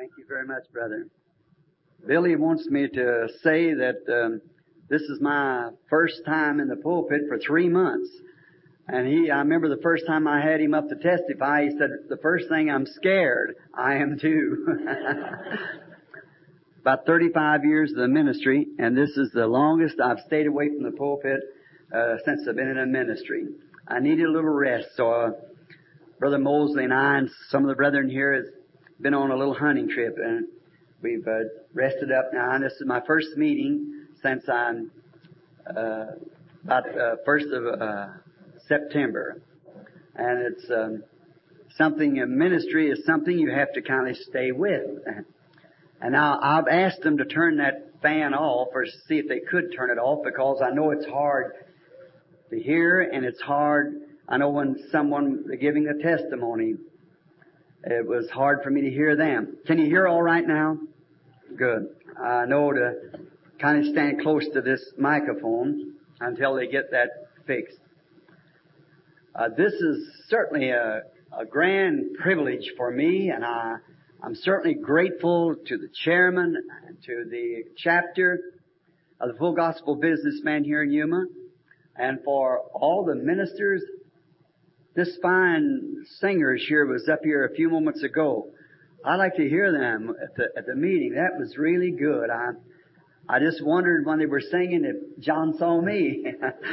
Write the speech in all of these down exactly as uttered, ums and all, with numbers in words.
Thank you very much, brother. Billy wants me to say that um, this is my first time in the pulpit for three months. And he, I remember the first time I had him up to testify, he said, the first thing, I'm scared. I am too. About thirty-five years of the ministry, and this is the longest I've stayed away from the pulpit uh, since I've been in a ministry. I needed a little rest, so uh, Brother Mosley and I and some of the brethren here has been on a little hunting trip, and we've uh, rested up now. And this is my first meeting since I'm uh, about uh, first of uh, September, and it's um, something. A ministry is something you have to kind of stay with. And now I've asked them to turn that fan off, or see if they could turn it off, because I know it's hard to hear, and it's hard. I know when someone giving a testimony, it was hard for me to hear them. Can you hear all right now? Good. I know to kind of stand close to this microphone until they get that fixed. Uh, this is certainly a, a grand privilege for me, and I, I'm certainly grateful to the chairman and to the chapter of the Full Gospel Businessman here in Yuma, and for all the ministers. This fine singer here was up here a few moments ago. I like to hear them at the at the meeting. That was really good. I I just wondered when they were singing if John saw me.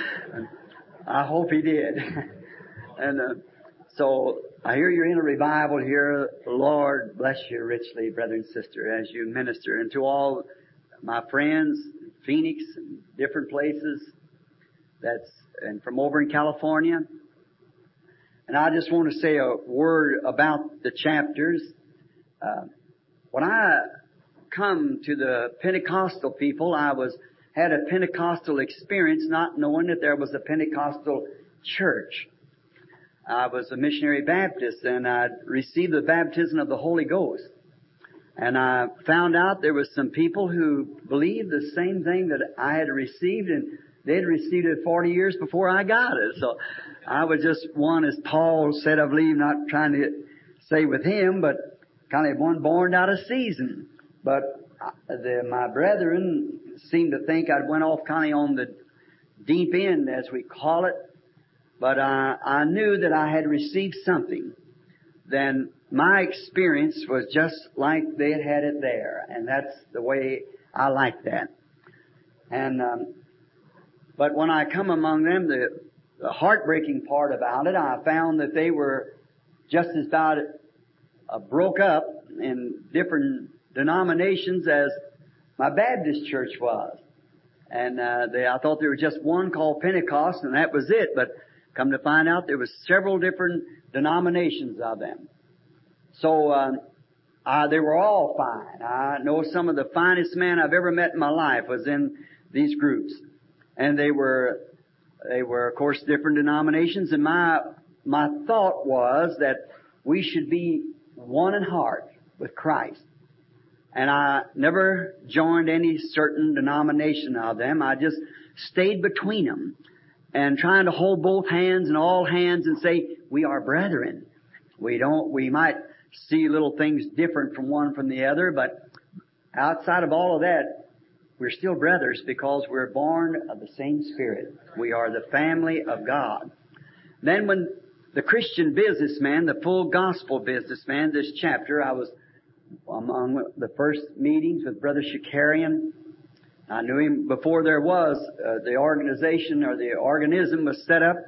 I hope he did. And uh, so I hear you're in a revival here. Lord bless you richly, brother and sister, as you minister. And to all my friends, Phoenix and different places, that's and from over in California. And I just want to say a word about the chapters. Uh, when I come to the Pentecostal people, I was had a Pentecostal experience, not knowing that there was a Pentecostal church. I was a missionary Baptist, and I received the baptism of the Holy Ghost. And I found out there was some people who believed the same thing that I had received, and they'd received it forty years before I got it. So I was just one, as Paul said, I believe, not trying to say with him, but kind of one born out of season. But the, my brethren seemed to think I went off kind of on the deep end, as we call it. But I, I knew that I had received something. Then my experience was just like they had had it there. And that's the way I like that. And um, but when I come among them, the, the heartbreaking part about it, I found that they were just as about uh, broke up in different denominations as my Baptist church was. And uh, they, I thought there was just one called Pentecost, and that was it. But come to find out, there was several different denominations of them. So um, uh, they were all fine. I know some of the finest men I've ever met in my life was in these groups. And they were, they were, of course, different denominations. And my, my thought was that we should be one in heart with Christ. And I never joined any certain denomination of them. I just stayed between them and trying to hold both hands and all hands and say, we are brethren. We don't, we might see little things different from one from the other, but outside of all of that, we're still brothers because we're born of the same Spirit. We are the family of God. Then when the Christian businessman, the Full Gospel Businessman, this chapter, I was among the first meetings with Brother Shakarian. I knew him before there was uh, the organization or the organism was set up.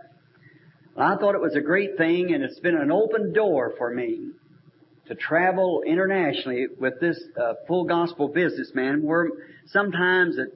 I thought it was a great thing, and it's been an open door for me to travel internationally with this uh, Full Gospel Businessman, where sometimes it,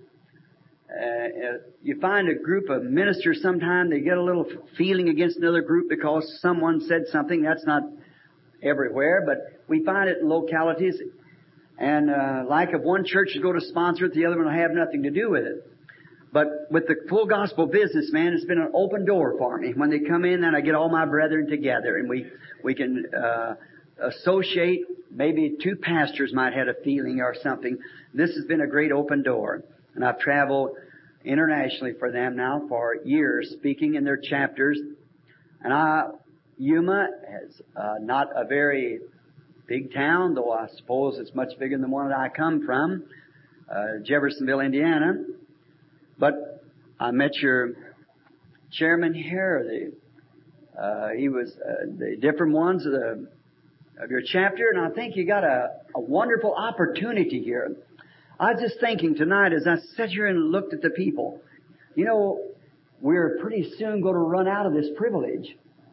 uh, you find a group of ministers, sometimes they get a little feeling against another group because someone said something. That's not everywhere, but we find it in localities. And uh, like if one church is going to sponsor it, the other one will have nothing to do with it. But with the Full Gospel Businessman, it's been an open door for me. When they come in, then I get all my brethren together, and we we can uh, associate. Maybe two pastors might have a feeling or something. This has been a great open door, and I've traveled internationally for them now for years, speaking in their chapters. And I, Yuma is uh, not a very big town, though I suppose it's much bigger than the one that I come from, uh, Jeffersonville, Indiana. But I met your chairman here. The, uh, he was uh, the different ones of, the, of your chapter, and I think you got a, a wonderful opportunity here. I was just thinking tonight as I sat here and looked at the people, you know, we're pretty soon going to run out of this privilege.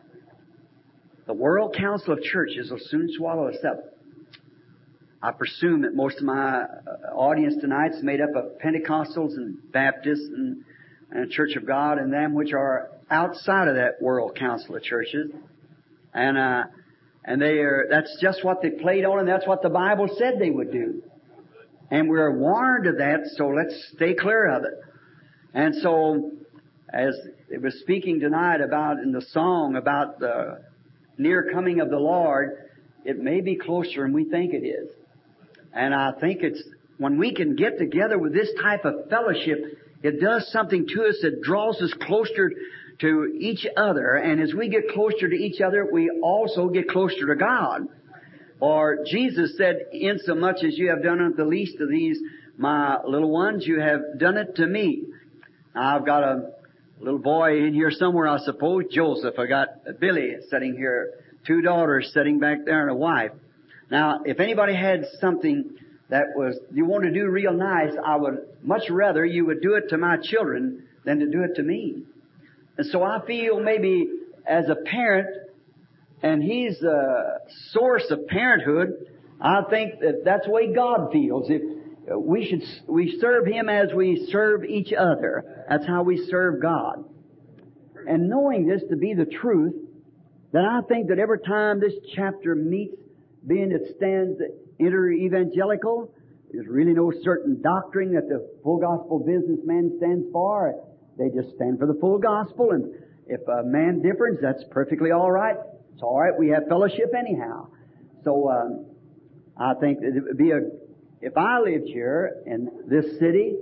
The World Council of Churches will soon swallow us up. I presume that most of my audience tonight is made up of Pentecostals and Baptists and, and Church of God and them which are outside of that World Council of Churches. And, uh, and they are, that's just what they played on, and that's what the Bible said they would do. And we're warned of that, so let's stay clear of it. And so, as it was speaking tonight about in the song about the near coming of the Lord, it may be closer than we think it is. And I think it's, when we can get together with this type of fellowship, it does something to us that draws us closer to each other. And as we get closer to each other, we also get closer to God. For Jesus said, insomuch as you have done it the least of these, my little ones, you have done it to me. Now, I've got a little boy in here somewhere, I suppose, Joseph. I got Billy sitting here, two daughters sitting back there, and a wife. Now, if anybody had something that was you want to do real nice, I would much rather you would do it to my children than to do it to me. And so I feel maybe as a parent, and he's the source of parenthood, I think that that's the way God feels. If we should, we serve Him as we serve each other. That's how we serve God. And knowing this to be the truth, then I think that every time this chapter meets, being it stands inter-evangelical, there's really no certain doctrine that the full gospel businessman stands for. They just stand for the full gospel, and if a man differs, that's perfectly all right. It's all right. We have fellowship anyhow. So um, I think that it would be a If I lived here in this city,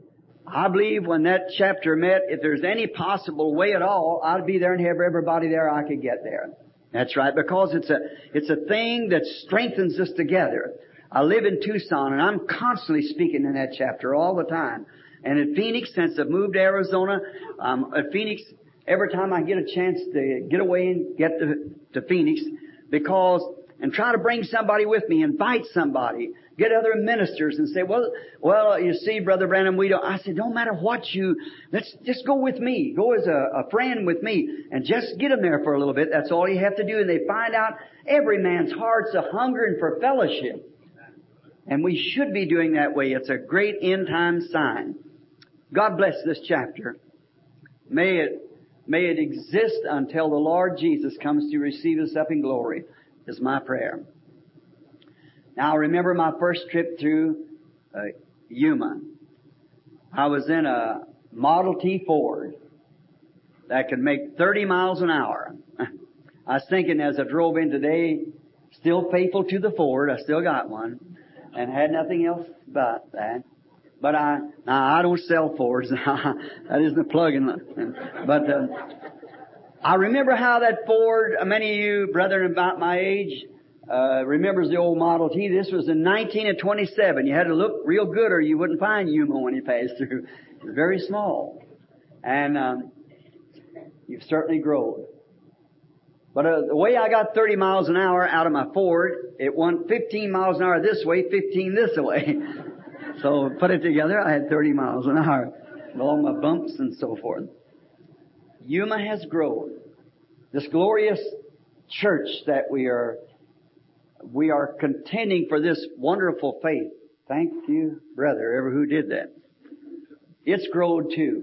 I believe when that chapter met, if there's any possible way at all, I'd be there and have everybody there I could get there. That's right, because it's a, it's a thing that strengthens us together. I live in Tucson, and I'm constantly speaking in that chapter all the time. And at Phoenix, since I've moved to Arizona, um, at Phoenix, every time I get a chance to get away and get to, to Phoenix, because, and try to bring somebody with me, invite somebody, get other ministers and say, well, well, you see, Brother Branham, we don't, I said, don't matter what you, let's just go with me. Go as a, a friend with me and just get them there for a little bit. That's all you have to do. And they find out every man's heart's a hungering for fellowship. And we should be doing that way. It's a great end time sign. God bless this chapter. May it, may it exist until the Lord Jesus comes to receive us up in glory, is my prayer. Now, I remember my first trip through uh, Yuma. I was in a Model T Ford that could make thirty miles an hour. I was thinking as I drove in today, still faithful to the Ford, I still got one, and had nothing else about that. But I, now I don't sell Fords. That isn't a plug-in. But uh, I remember how that Ford, many of you brethren about my age, Uh, remembers the old Model T. This was in nineteen twenty-seven. You had to look real good or you wouldn't find Yuma when you passed through. It was very small. And um, you've certainly grown. But uh, the way I got thirty miles an hour out of my Ford, it went fifteen miles an hour this way, fifteen this way. So put it together, I had thirty miles an hour. All my bumps and so forth. Yuma has grown. This glorious church that we are We are contending for this wonderful faith. Thank you, brother, ever who did that. It's grown too.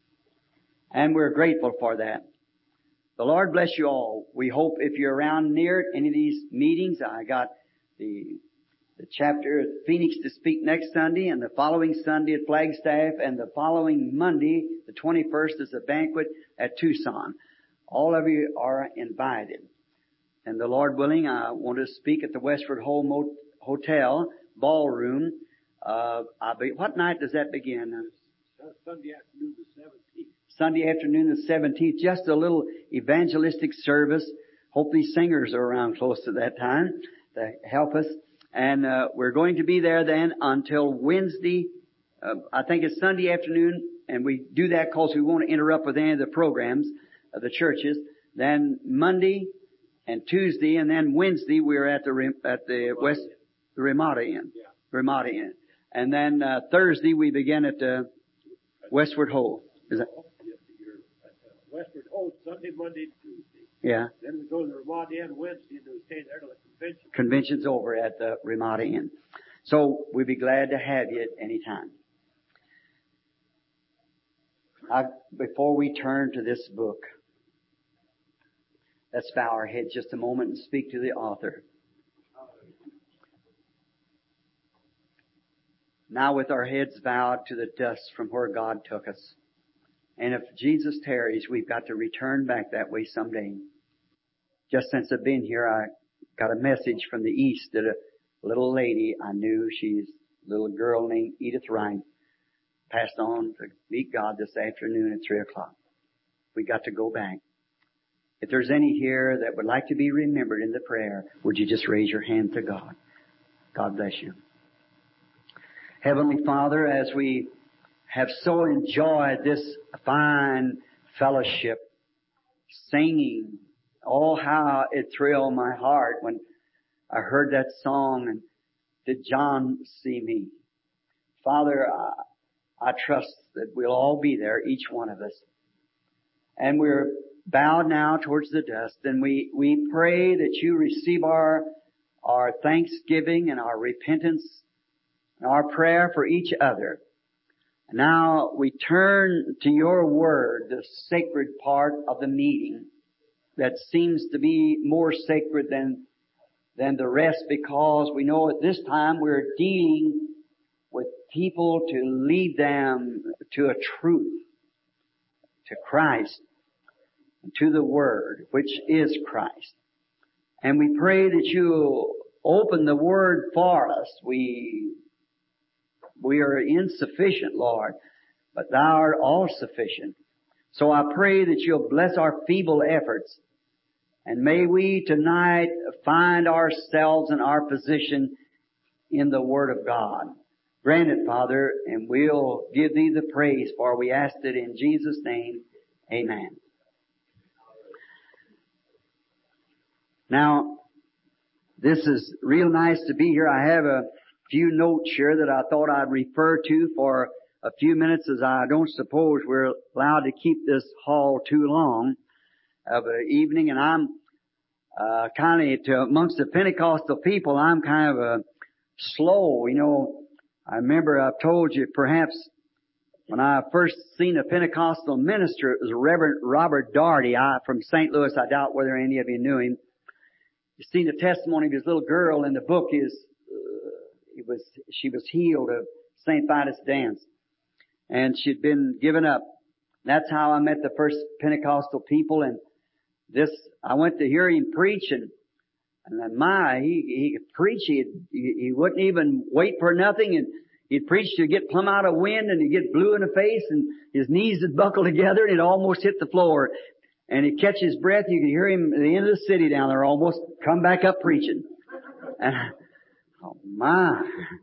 And we're grateful for that. The Lord bless you all. We hope if you're around near any of these meetings, I got the, the chapter at Phoenix to speak next Sunday, and the following Sunday at Flagstaff, and the following Monday, the twenty-first, is a banquet at Tucson. All of you are invited. And the Lord willing, I want to speak at the Westford Hotel Ballroom. Uh, I'll be, what night does that begin? Sunday afternoon the seventeenth. Sunday afternoon the seventeenth. Just a little evangelistic service. Hope these singers are around close to that time. to help us. And uh, we're going to be there then until Wednesday. Uh, I think it's Sunday afternoon, and we do that because we won't interrupt with any of the programs of the churches. Then Monday and Tuesday, and then Wednesday we're at the at the West the Ramada Inn, Yeah. Ramada Inn, and then uh, Thursday we begin at the Westward Ho. Is that? Yes, you're at uh, Westward Ho, Sunday, Monday, and Tuesday. Yeah. Then we go to the Ramada Inn Wednesday, and we stay there till the convention. Convention's over at the Ramada Inn. So we'd be glad to have you at any time. I, before we turn to this book, let's bow our heads just a moment and speak to the author. Now with our heads bowed to the dust from where God took us. And if Jesus tarries, we've got to return back that way someday. Just since I've been here, I got a message from the East that a little lady I knew, she's a little girl named Edith Wright, passed on to meet God this afternoon at three o'clock. We got to go back. If there's any here that would like to be remembered in the prayer, would you just raise your hand to God? God bless you. Heavenly Father, as we have so enjoyed this fine fellowship, singing, oh, how it thrilled my heart when I heard that song, and did John see me? Father, I, I trust that we'll all be there, each one of us. And we're bowed now towards the dust, and we, we pray that you receive our, our thanksgiving and our repentance and our prayer for each other. Now we turn to your word, the sacred part of the meeting that seems to be more sacred than, than the rest, because we know at this time we're dealing with people to lead them to a truth, to Christ, and to the Word, which is Christ. And we pray that you'll open the Word for us. We, we are insufficient, Lord, but thou art all sufficient. So I pray that you'll bless our feeble efforts, and may we tonight find ourselves in our position in the Word of God. Grant it, Father, and we'll give thee the praise, for we ask it in Jesus' name. Amen. Now, this is real nice to be here. I have a few notes here that I thought I'd refer to for a few minutes, as I don't suppose we're allowed to keep this hall too long of an evening. And I'm uh, kind of, to amongst the Pentecostal people, I'm kind of a slow, you know. I remember I've told you perhaps when I first seen a Pentecostal minister, it was Reverend Robert Daugherty I, from Saint Louis. I doubt whether any of you knew him. You seen the testimony of his little girl in the book. Is uh, it was she was healed of Saint Vitus dance, and she'd been given up. That's how I met the first Pentecostal people. And this, I went to hear him preach, and And then my, he, he could preach, he'd, he, he wouldn't even wait for nothing, and he'd preach to get plumb out of wind, and he'd get blue in the face, and his knees would buckle together, and he'd almost hit the floor. And he'd catch his breath, you could hear him at the end of the city down there, almost come back up preaching. And, oh my,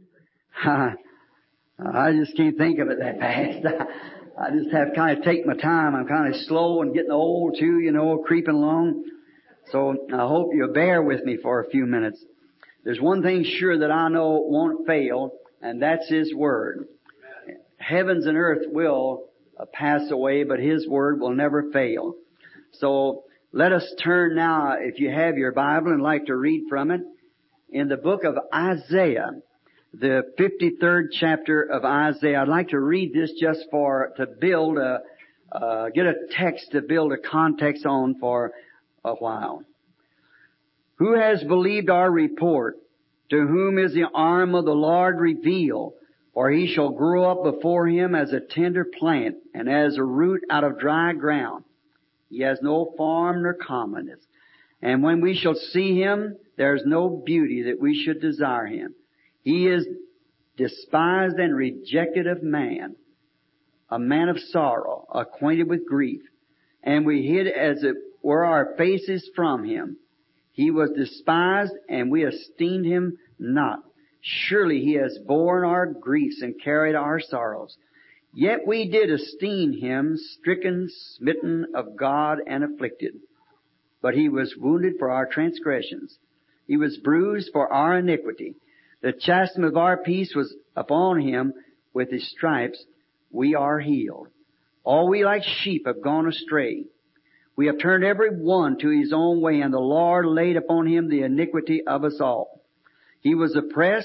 I just can't think of it that fast. I just have to kind of take my time. I'm kind of slow and getting old too, you know, creeping along. So I hope you'll bear with me for a few minutes. There's one thing sure that I know won't fail, and that's His Word. Heavens and earth will uh, pass away, but His Word will never fail. So let us turn now, if you have your Bible and like to read from it, in the book of Isaiah, the fifty-third chapter of Isaiah. I'd like to read this just for, to build a, uh, get a text to build a context on for a while. Who has believed our report? To whom is the arm of the Lord revealed? For he shall grow up before him as a tender plant, and as a root out of dry ground. He has no form nor comeliness. And when we shall see him, there is no beauty that we should desire him. He is despised and rejected of man, a man of sorrow, acquainted with grief. And we hid as it were our faces from him. He was despised, and we esteemed him not. Surely he has borne our griefs and carried our sorrows. Yet we did esteem him stricken, smitten of God, and afflicted. But he was wounded for our transgressions. He was bruised for our iniquity. The chastisement of our peace was upon him. With his stripes we are healed. All we like sheep have gone astray. We have turned every one to his own way, and the Lord laid upon him the iniquity of us all. He was oppressed,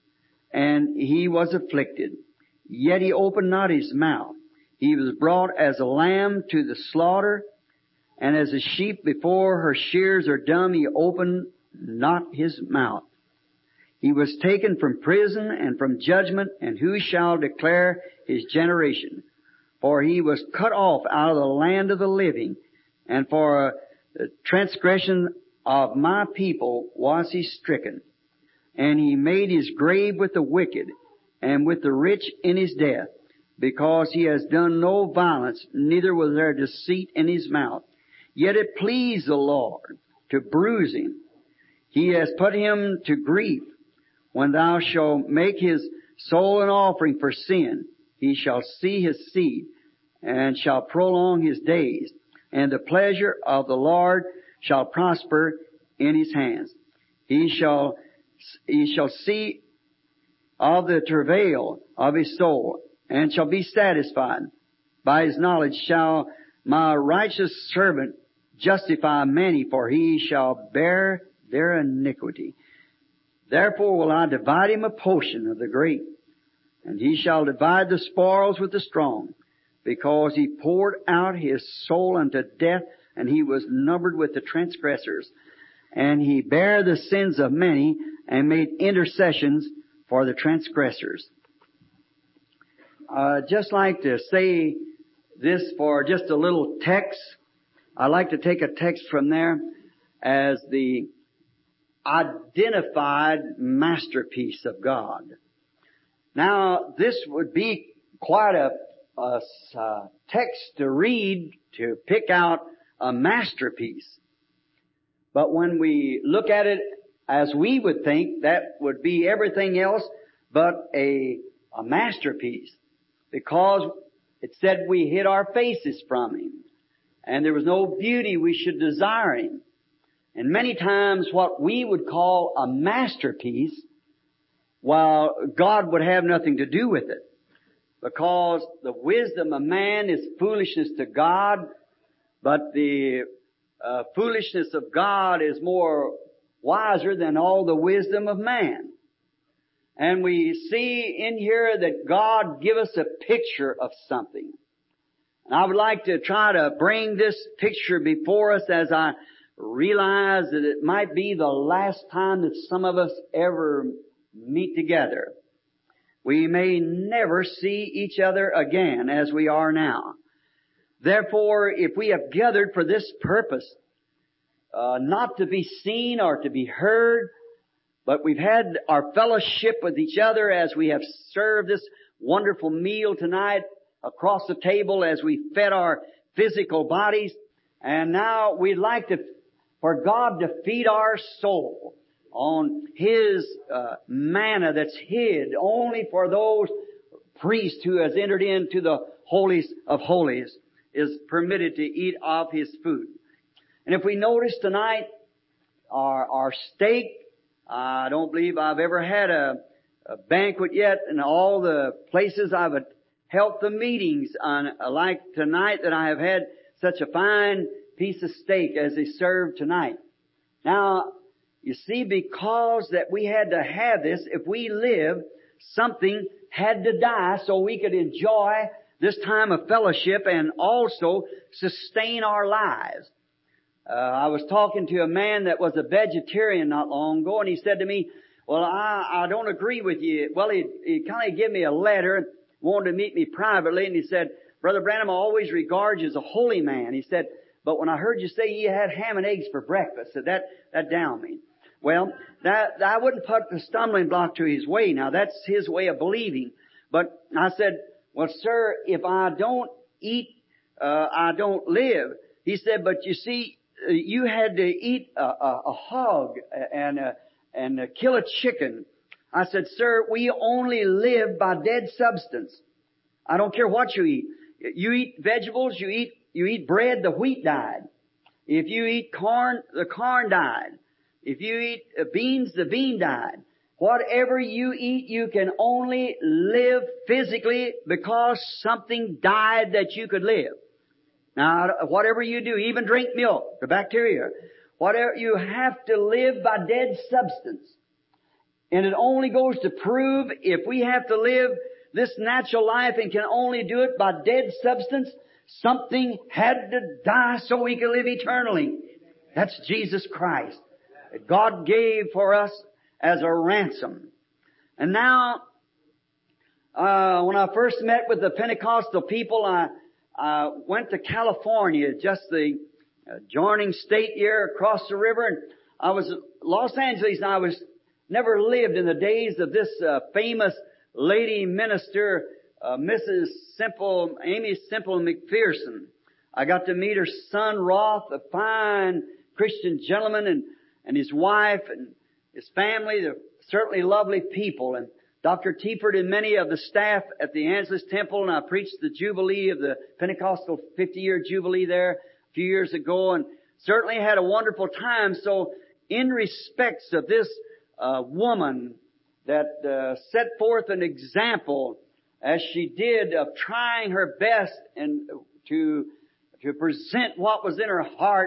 and he was afflicted. Yet he opened not his mouth. He was brought as a lamb to the slaughter, and as a sheep before her shears are dumb, he opened not his mouth. He was taken from prison and from judgment, and who shall declare his generation? For he was cut off out of the land of the living, and for the transgression of my people was he stricken. And he made his grave with the wicked, and with the rich in his death, because he has done no violence, neither was there deceit in his mouth. Yet it pleased the Lord to bruise him. He has put him to grief. When thou shalt make his soul an offering for sin, he shall see his seed, and shall prolong his days, and the pleasure of the Lord shall prosper in his hands. He shall, he shall see of the travail of his soul, and shall be satisfied. By his knowledge shall my righteous servant justify many, for he shall bear their iniquity. Therefore will I divide him a portion of the great, and he shall divide the spoils with the strong, because he poured out his soul unto death, and he was numbered with the transgressors. And he bare the sins of many, and made intercessions for the transgressors. Uh, just like to say this for just a little text. I'd like to take a text from there as the identified masterpiece of God. Now, this would be quite a, a, a text to read to pick out a masterpiece. But when we look at it as we would think, that would be everything else but a, a masterpiece. Because it said we hid our faces from him, and there was no beauty we should desire him. And many times what we would call a masterpiece, while God would have nothing to do with it. Because the wisdom of man is foolishness to God, but the uh, foolishness of God is more wiser than all the wisdom of man. And we see in here that God give us a picture of something. And I would like to try to bring this picture before us as I realize that it might be the last time that some of us ever meet together. We may never see each other again as we are now. Therefore, if we have gathered for this purpose, uh, not to be seen or to be heard, but we've had our fellowship with each other as we have served this wonderful meal tonight across the table as we fed our physical bodies. And now we'd like to, for God to feed our soul on His uh, manna that's hid only for those priests who has entered into the holies of holies is permitted to eat of His food. And if we notice tonight, our, our steak, I don't believe I've ever had a, a banquet yet in all the places I've held the meetings on, like tonight, that I have had such a fine piece of steak as they served tonight. Now, you see, because that we had to have this, if we live, something had to die so we could enjoy this time of fellowship and also sustain our lives. Uh, I was talking to a man that was a vegetarian not long ago, and he said to me, well, I, I don't agree with you. Well, he, he kind of gave me a letter, wanted to meet me privately, and he said, Brother Branham, I always regard you as a holy man. He said, but when I heard you say you had ham and eggs for breakfast, so that, that downed me. Well, that, I wouldn't put the stumbling block to his way. Now, that's his way of believing. But I said, well, sir, if I don't eat, uh, I don't live. He said, but you see, you had to eat a, a, a hog and a, and a kill a chicken. I said, sir, we only live by dead substance. I don't care what you eat. You eat vegetables, you eat, you eat bread, the wheat died. If you eat corn, the corn died. If you eat beans, the bean died. Whatever you eat, you can only live physically because something died that you could live. Now, whatever you do, even drink milk, the bacteria, whatever, you have to live by dead substance. And it only goes to prove if we have to live this natural life and can only do it by dead substance, something had to die so we can live eternally. That's Jesus Christ. That God gave for us as a ransom. And now, uh, when I first met with the Pentecostal people, I, I went to California, just the adjoining state here across the river, and I was Los Angeles, and I was never lived in the days of this uh, famous lady minister, uh, Missus Simple, Amy Simple McPherson. I got to meet her son Roth, a fine Christian gentleman, and, and his wife and his family. They're certainly lovely people. And Doctor Tiefert and many of the staff at the Angelus Temple, and I preached the Jubilee of the Pentecostal fifty-year Jubilee there a few years ago, and certainly had a wonderful time. So in respects of this uh, woman that uh, set forth an example, as she did, of trying her best and to to present what was in her heart,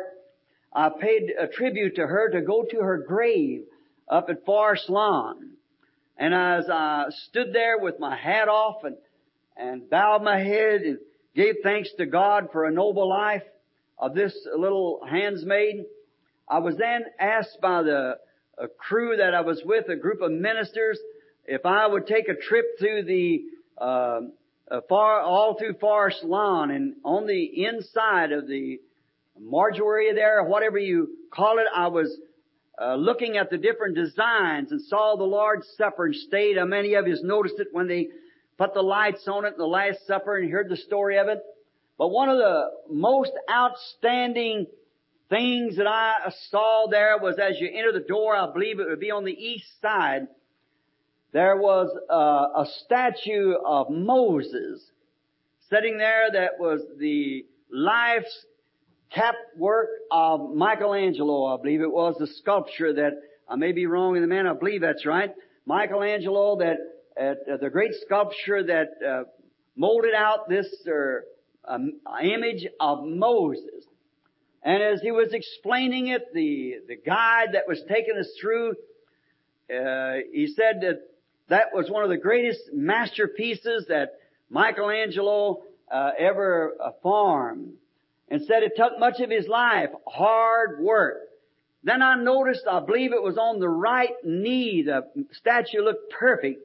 I paid a tribute to her to go to her grave up at Forest Lawn. And as I stood there with my hat off and, and bowed my head and gave thanks to God for a noble life of this little handsmaid, I was then asked by the a crew that I was with, a group of ministers, if I would take a trip through the uh, uh, far all through Forest Lawn, and on the inside of the mortuary there, or whatever you call it, I was uh, looking at the different designs and saw the Lord's Supper and stayed. How many of you has noticed it when they put the lights on it in the Last Supper and heard the story of it? But one of the most outstanding things that I saw there was, as you enter the door, I believe it would be on the east side, there was uh, a statue of Moses sitting there that was the life's cap work of Michelangelo, I believe it was, the sculpture that, I may be wrong in the man, I believe that's right, Michelangelo, that uh, the great sculpture that uh, molded out this uh, um, image of Moses. And as he was explaining it, the, the guide that was taking us through, uh, he said that that was one of the greatest masterpieces that Michelangelo uh, ever uh, formed. And said it took much of his life, hard work. Then I noticed, I believe it was on the right knee, the statue looked perfect,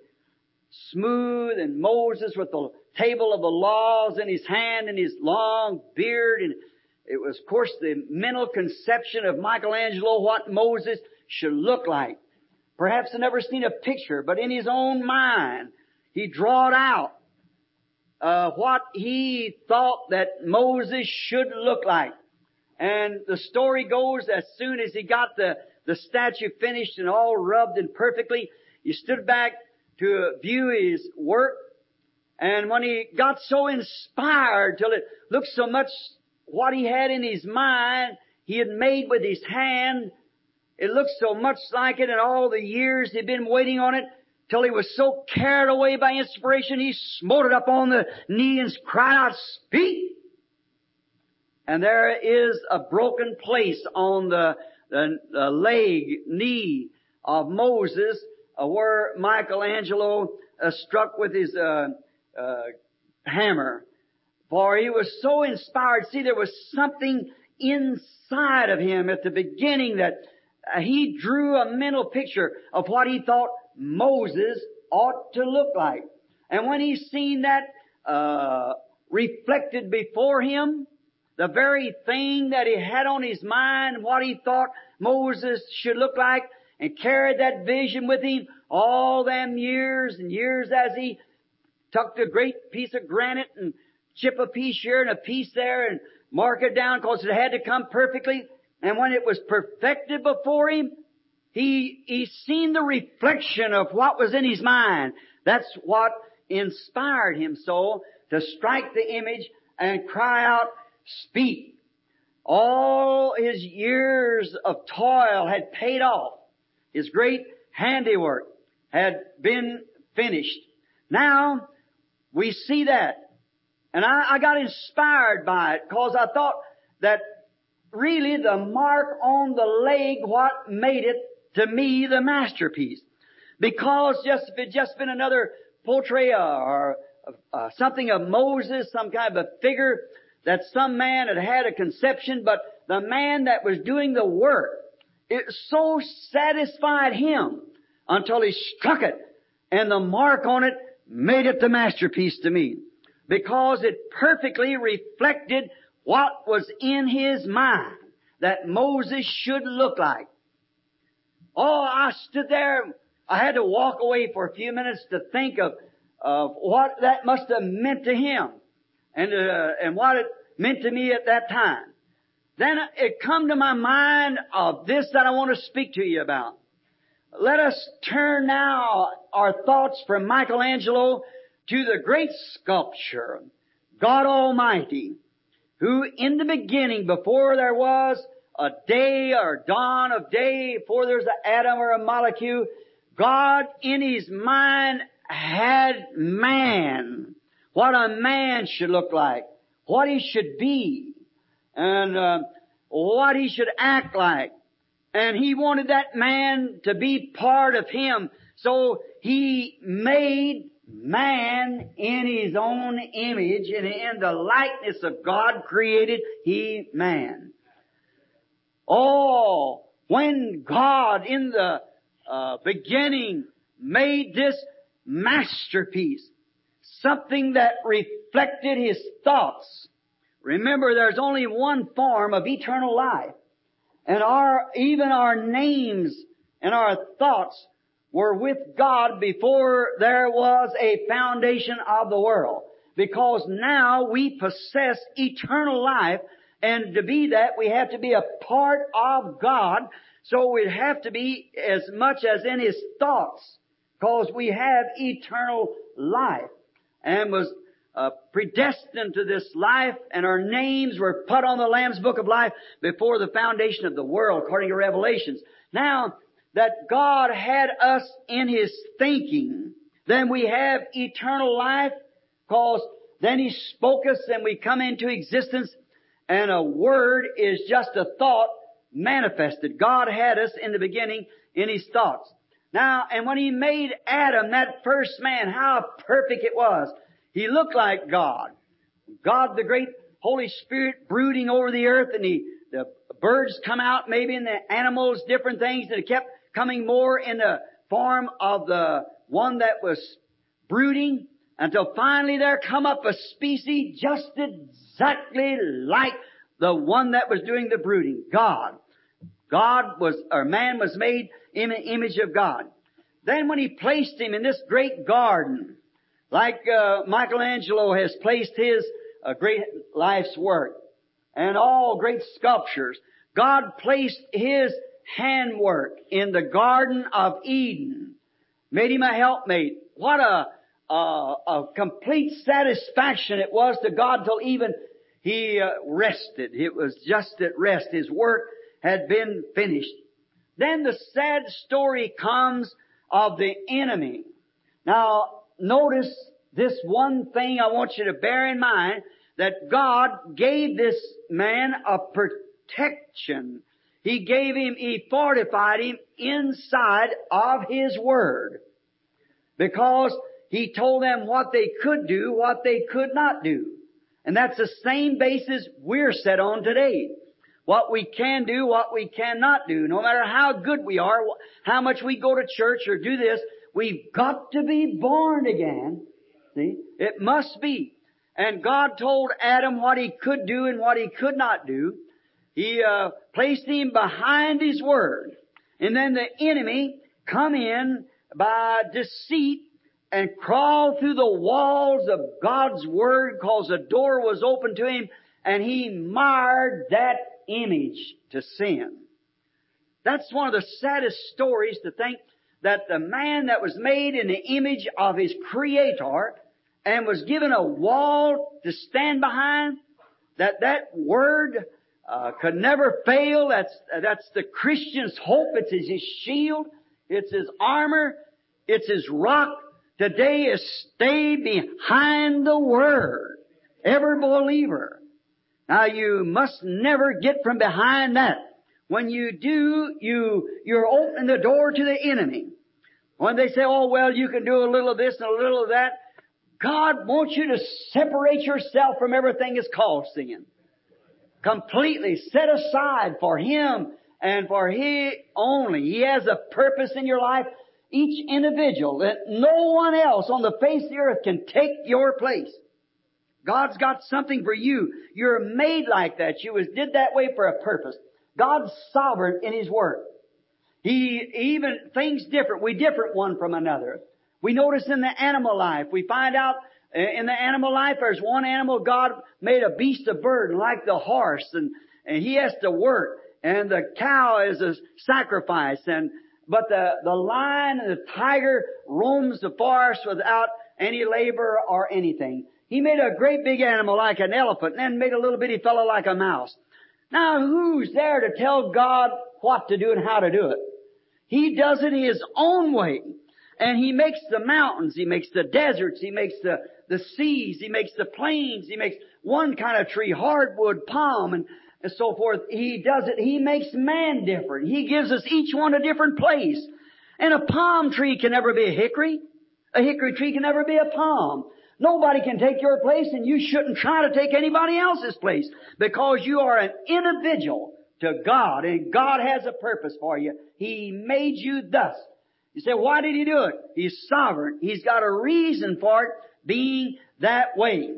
smooth, and Moses with the table of the laws in his hand and his long beard, and it was, of course, the mental conception of Michelangelo what Moses should look like. Perhaps I've never seen a picture, but in his own mind, he drawed out uh, what he thought that Moses should look like. And the story goes, as soon as he got the, the statue finished and all rubbed and perfectly, he stood back to view his work. And when he got so inspired till it looked so much what he had in his mind, he had made with his hand, it looked so much like it, and all the years he'd been waiting on it, till he was so carried away by inspiration, he smote it up on the knee and cried out, "Speak!" And there is a broken place on the, the, the leg, knee of Moses, uh, where Michelangelo uh, struck with his uh, uh, hammer. For he was so inspired. See, there was something inside of him at the beginning that uh, he drew a mental picture of what he thought Moses ought to look like. And when he seen that uh reflected before him, the very thing that he had on his mind, what he thought Moses should look like, and carried that vision with him all them years and years as he took the great piece of granite and chip a piece here and a piece there and mark it down because it had to come perfectly. And when it was perfected before him, he, he seen the reflection of what was in his mind. That's what inspired him so to strike the image and cry out, speak. All his years of toil had paid off. His great handiwork had been finished. Now, we see that. And I, I got inspired by it because I thought that really the mark on the leg what made it to me the masterpiece. Because just if it just been another portrait or uh, something of Moses, some kind of a figure that some man had had a conception, but the man that was doing the work, it so satisfied him until he struck it, and the mark on it made it the masterpiece to me. Because it perfectly reflected what was in his mind that Moses should look like. Oh, I stood there. I had to walk away for a few minutes to think of, of what that must have meant to him and, uh, and what it meant to me at that time. Then it come to my mind of this that I want to speak to you about. Let us turn now our thoughts from Michelangelo to the great sculpture, God Almighty, who in the beginning, before there was a day or dawn of day, before there's an atom or a molecule, God in His mind had man. What a man should look like. What he should be. And uh, what he should act like. And He wanted that man to be part of Him. So He made man in His own image, and in the likeness of God created He man. Oh, when God in the uh, beginning made this masterpiece, something that reflected His thoughts. Remember, there's only one form of eternal life. And our, even our names and our thoughts were with God before there was a foundation of the world. Because now we possess eternal life, and to be that, we have to be a part of God. So we'd have to be as much as in His thoughts, because we have eternal life, and was uh, predestined to this life, and our names were put on the Lamb's Book of Life before the foundation of the world, according to Revelations. Now, that God had us in His thinking, then we have eternal life, because then He spoke us and we come into existence, and a word is just a thought manifested. God had us in the beginning in His thoughts. Now, and when He made Adam, that first man, how perfect it was. He looked like God. God, the great Holy Spirit, brooding over the earth, and he, the birds come out, maybe, and the animals, different things, and it kept coming more in the form of the one that was brooding, until finally there come up a species just exactly like the one that was doing the brooding. God. God was, or man was made in the image of God. Then when He placed him in this great garden, like uh, Michelangelo has placed his uh, great life's work, and all great sculptures, God placed His handwork in the Garden of Eden, made him a helpmate. What a, a, a complete satisfaction it was to God till even He uh, rested. It was just at rest. His work had been finished. Then the sad story comes of the enemy. Now, notice this one thing I want you to bear in mind, that God gave this man a protection. He gave him, He fortified him inside of His Word. Because He told them what they could do, what they could not do. And that's the same basis we're set on today. What we can do, what we cannot do. No matter how good we are, how much we go to church or do this, we've got to be born again. See? It must be. And God told Adam what he could do and what he could not do. He uh, placed him behind His Word. And then the enemy come in by deceit and crawl through the walls of God's Word, because the door was open to him, and he marred that image to sin. That's one of the saddest stories, to think that the man that was made in the image of his Creator and was given a wall to stand behind, that that word uh, could never fail. That's, that's the Christian's hope. It's his shield. It's his armor. It's his rock. Today is stay behind the Word. Every believer. Now you must never get from behind that. When you do, you, you're opening the door to the enemy. When they say, oh well, you can do a little of this and a little of that, God wants you to separate yourself from everything that's called sin. Completely set aside for Him and for He only. He has a purpose in your life. Each individual, that no one else on the face of the earth can take your place. God's got something for you. You're made like that. You was did that way for a purpose. God's sovereign in His work. He even things different. We different one from another. We notice in the animal life, we find out in the animal life, there's one animal God made a beast of burden like the horse, and, and he has to work, and the cow is a sacrifice, and but the, the lion and the tiger roams the forest without any labor or anything. He made a great big animal like an elephant, and then made a little bitty fellow like a mouse. Now who's there to tell God what to do and how to do it? He does it His own way. And He makes the mountains, He makes the deserts, He makes the, the seas, He makes the plains, He makes one kind of tree, hardwood, palm, and, and so forth. He does it, He makes man different. He gives us each one a different place. And a palm tree can never be a hickory. A hickory tree can never be a palm. Nobody can take your place, and you shouldn't try to take anybody else's place, because you are an individual to God, and God has a purpose for you. He made you thus. You say, why did He do it? He's sovereign. He's got a reason for it being that way.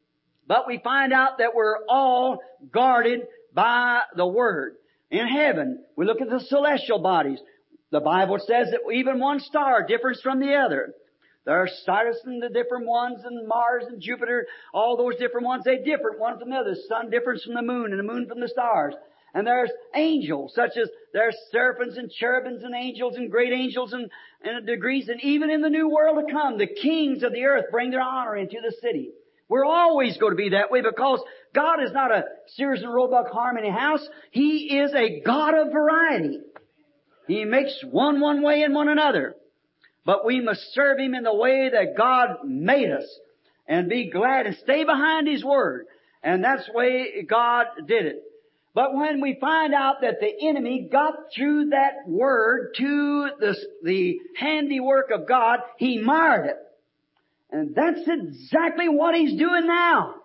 But we find out that we're all guarded by the Word. In heaven, we look at the celestial bodies. The Bible says that even one star differs from the other. There are Sirius and the different ones, and Mars and Jupiter, all those different ones, they differ one from the other. The sun differs from the moon, and the moon from the stars. And there's angels, such as there's seraphims and cherubims and angels and great angels and, and degrees. And even in the new world to come, the kings of the earth bring their honor into the city. We're always going to be that way, because God is not a Sears and Roebuck Harmony House. He is a God of variety. He makes one one way and one another. But we must serve Him in the way that God made us, and be glad and stay behind His Word. And that's the way God did it. But when we find out that the enemy got through that Word to the, the handiwork of God, he marred it. And that's exactly what he's doing now.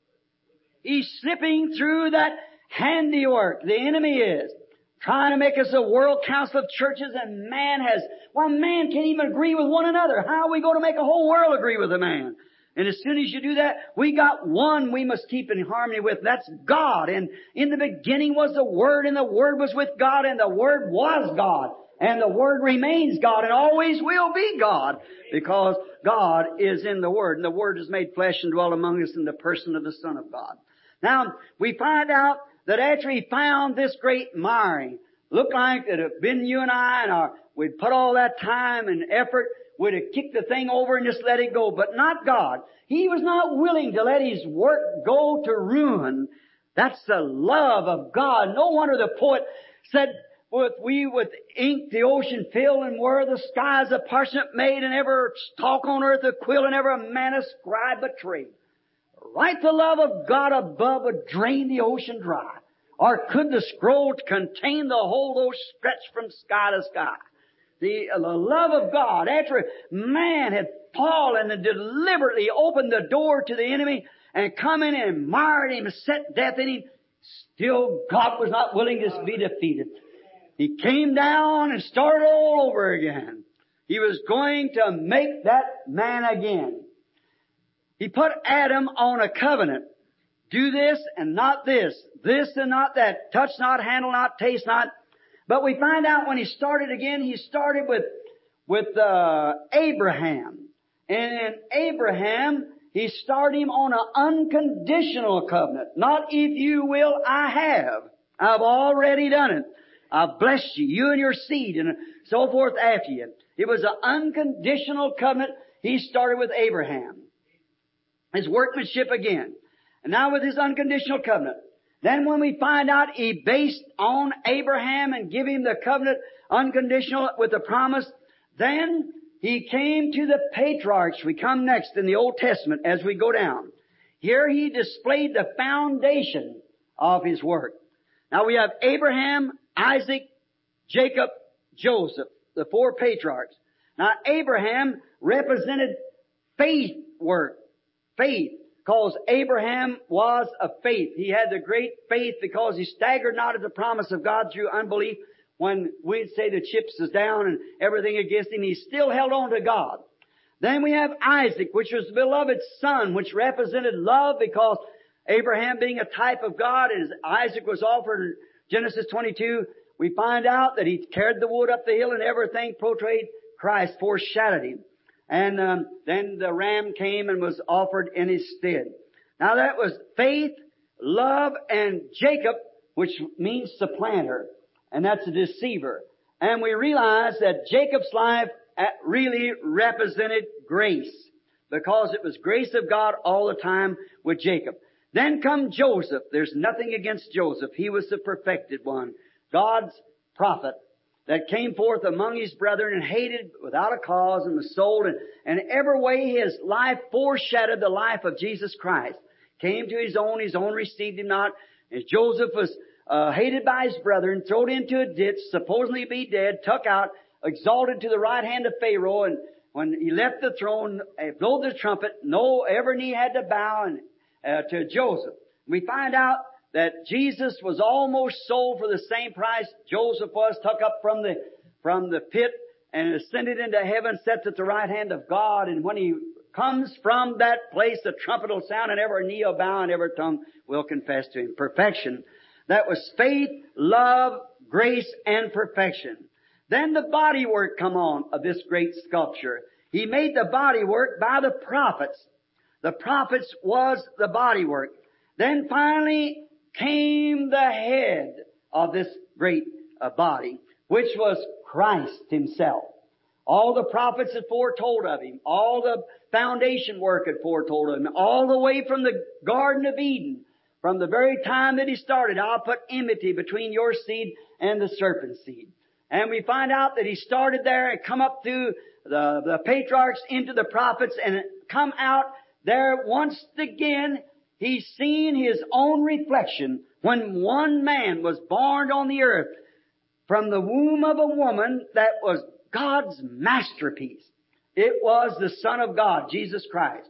He's slipping through that handiwork. The enemy is trying to make us a world council of churches, and man has, well, man can't even agree with one another. How are we going to make a whole world agree with a man? And as soon as you do that, we got one we must keep in harmony with. That's God. And in the beginning was the Word, and the Word was with God, and the Word was God. And the Word remains God, and always will be God, because God is in the Word. And the Word is made flesh and dwelt among us in the person of the Son of God. Now, we find out that after he found this great miring, looked like it had been you and I, and our, we'd put all that time and effort, would have kicked the thing over and just let it go. But not God. He was not willing to let His work go to ruin. That's the love of God. No wonder the poet said, with we with ink the ocean fill, and were the skies a parsnip made, and ever stalk on earth a quill, and ever a man a scribe a tree. Right, the love of God above would drain the ocean dry. Or could the scroll contain the whole, though stretched from sky to sky? The, uh, the love of God, after man had fallen and deliberately opened the door to the enemy and come in and marred him and set death in him, still God was not willing to be defeated. He came down and started all over again. He was going to make that man again. He put Adam on a covenant. Do this and not this. This and not that. Touch not, handle not, taste not. But we find out when he started again, he started with, with, uh, Abraham. And in Abraham, he started him on an unconditional covenant. Not if you will, I have. I've already done it. I've blessed you, you and your seed, and so forth after you. It was an unconditional covenant He started with Abraham. His workmanship again. And now with His unconditional covenant. Then when we find out He based on Abraham and give him the covenant unconditional with the promise, then He came to the patriarchs. We come next in the Old Testament as we go down. Here He displayed the foundation of His work. Now we have Abraham, Isaac, Jacob, Joseph, the four patriarchs. Now Abraham represented faith work. Faith. Because Abraham was of faith. He had the great faith because he staggered not at the promise of God through unbelief. When we'd say the chips is down and everything against him, he still held on to God. Then we have Isaac, which was the beloved son, which represented love because Abraham being a type of God, as Isaac was offered in Genesis twenty-two, we find out that he carried the wood up the hill and everything portrayed Christ, foreshadowed Him. And um, then the ram came and was offered in his stead. Now that was faith, love, and Jacob, which means supplanter. And that's a deceiver. And we realize that Jacob's life really represented grace. Because it was grace of God all the time with Jacob. Then come Joseph. There's nothing against Joseph. He was the perfected one. God's prophet that came forth among his brethren and hated without a cause and was sold. And, and every way his life foreshadowed the life of Jesus Christ. Came to his own, his own received him not. As Joseph was uh, hated by his brethren, thrown into a ditch, supposedly be dead, took out, exalted to the right hand of Pharaoh. And when he left the throne, uh, blew the trumpet, no, every knee had to bow and, uh, to Joseph. We find out that Jesus was almost sold for the same price Joseph was, took up from the, from the pit and ascended into heaven, sits at the right hand of God. And when He comes from that place, the trumpet will sound and every knee will bow and every tongue will confess to Him. Perfection. That was faith, love, grace, and perfection. Then the body work come on of this great sculpture. He made the body work by the prophets. The prophets was the body work. Then finally came the head of this great uh, body, which was Christ Himself. All the prophets had foretold of Him. All the foundation work had foretold of Him. All the way from the Garden of Eden, from the very time that He started, I'll put enmity between your seed and the serpent's seed. And we find out that He started there and come up through the, the patriarchs into the prophets and come out there once again. He's seen His own reflection when one man was born on the earth from the womb of a woman that was God's masterpiece. It was the Son of God, Jesus Christ.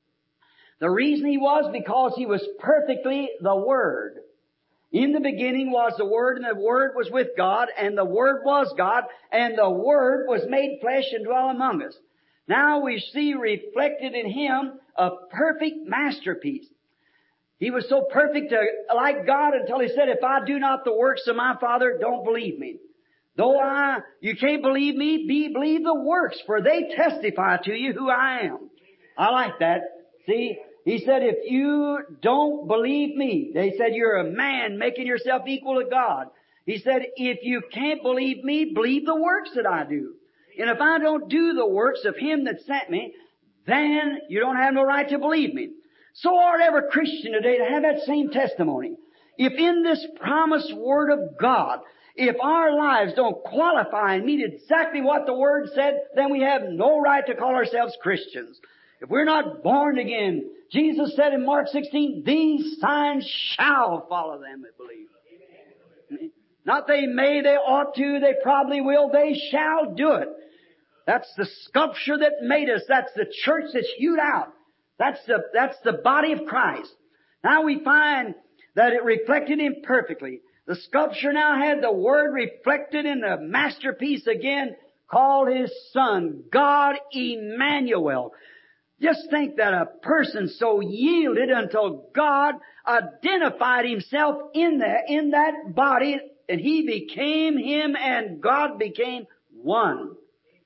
The reason He was because He was perfectly the Word. In the beginning was the Word, and the Word was with God, and the Word was God, and the Word was made flesh and dwelt among us. Now we see reflected in Him a perfect masterpiece. He was so perfect to, like God until He said, if I do not the works of my Father, don't believe me. Though I, you can't believe me, be, believe the works, for they testify to you who I am. I like that. See, He said, if you don't believe me, they said you're a man making yourself equal to God. He said, if you can't believe me, believe the works that I do. And if I don't do the works of Him that sent me, then you don't have no right to believe me. So ought every Christian today to have that same testimony. If in this promised Word of God, if our lives don't qualify and meet exactly what the Word said, then we have no right to call ourselves Christians. If we're not born again, Jesus said in Mark sixteen, these signs shall follow them that believe. Not they may, they ought to, they probably will, they shall do it. That's the sculpture that made us. That's the church that's hewed out. That's the, that's the body of Christ. Now we find that it reflected Him perfectly. The sculpture now had the Word reflected in the masterpiece again, called His Son, God Emmanuel. Just think that a person so yielded until God identified Himself in that, in that body, and He became Him and God became one.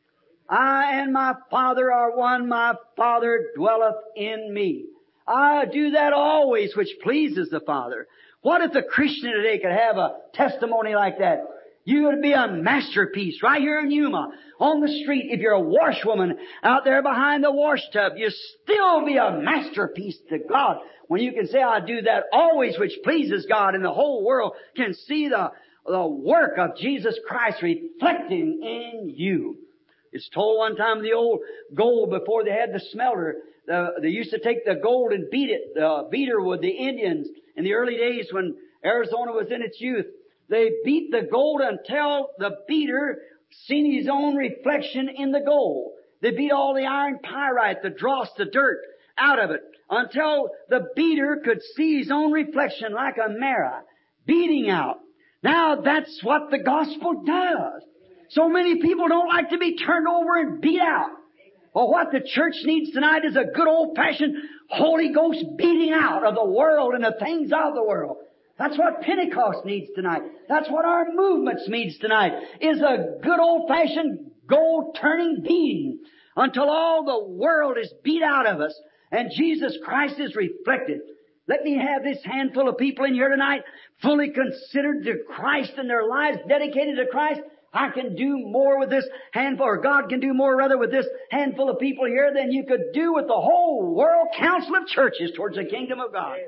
I and my Father are one, my Father dwelleth in me. I do that always, which pleases the Father. What if the Christian today could have a testimony like that? You would be a masterpiece right here in Yuma, on the street. If you're a washwoman out there behind the wash tub, you still be a masterpiece to God. When you can say, I do that always which pleases God, and the whole world can see the, the work of Jesus Christ reflecting in you. It's told one time the old gold before they had the smelter, the, they used to take the gold and beat it, the beater with the Indians in the early days when Arizona was in its youth. They beat the gold until the beater seen his own reflection in the gold. They beat all the iron pyrite, the dross, the dirt out of it until the beater could see his own reflection like a mirror beating out. Now that's what the gospel does. So many people don't like to be turned over and beat out. Well, what the church needs tonight is a good old-fashioned Holy Ghost beating out of the world and the things of the world. That's what Pentecost needs tonight. That's what our movements needs tonight, is a good old-fashioned gold-turning beating until all the world is beat out of us and Jesus Christ is reflected. Let me have this handful of people in here tonight fully considered to Christ and their lives dedicated to Christ. I can do more with this handful, or God can do more rather with this handful of people here than you could do with the whole world council of churches towards the kingdom of God.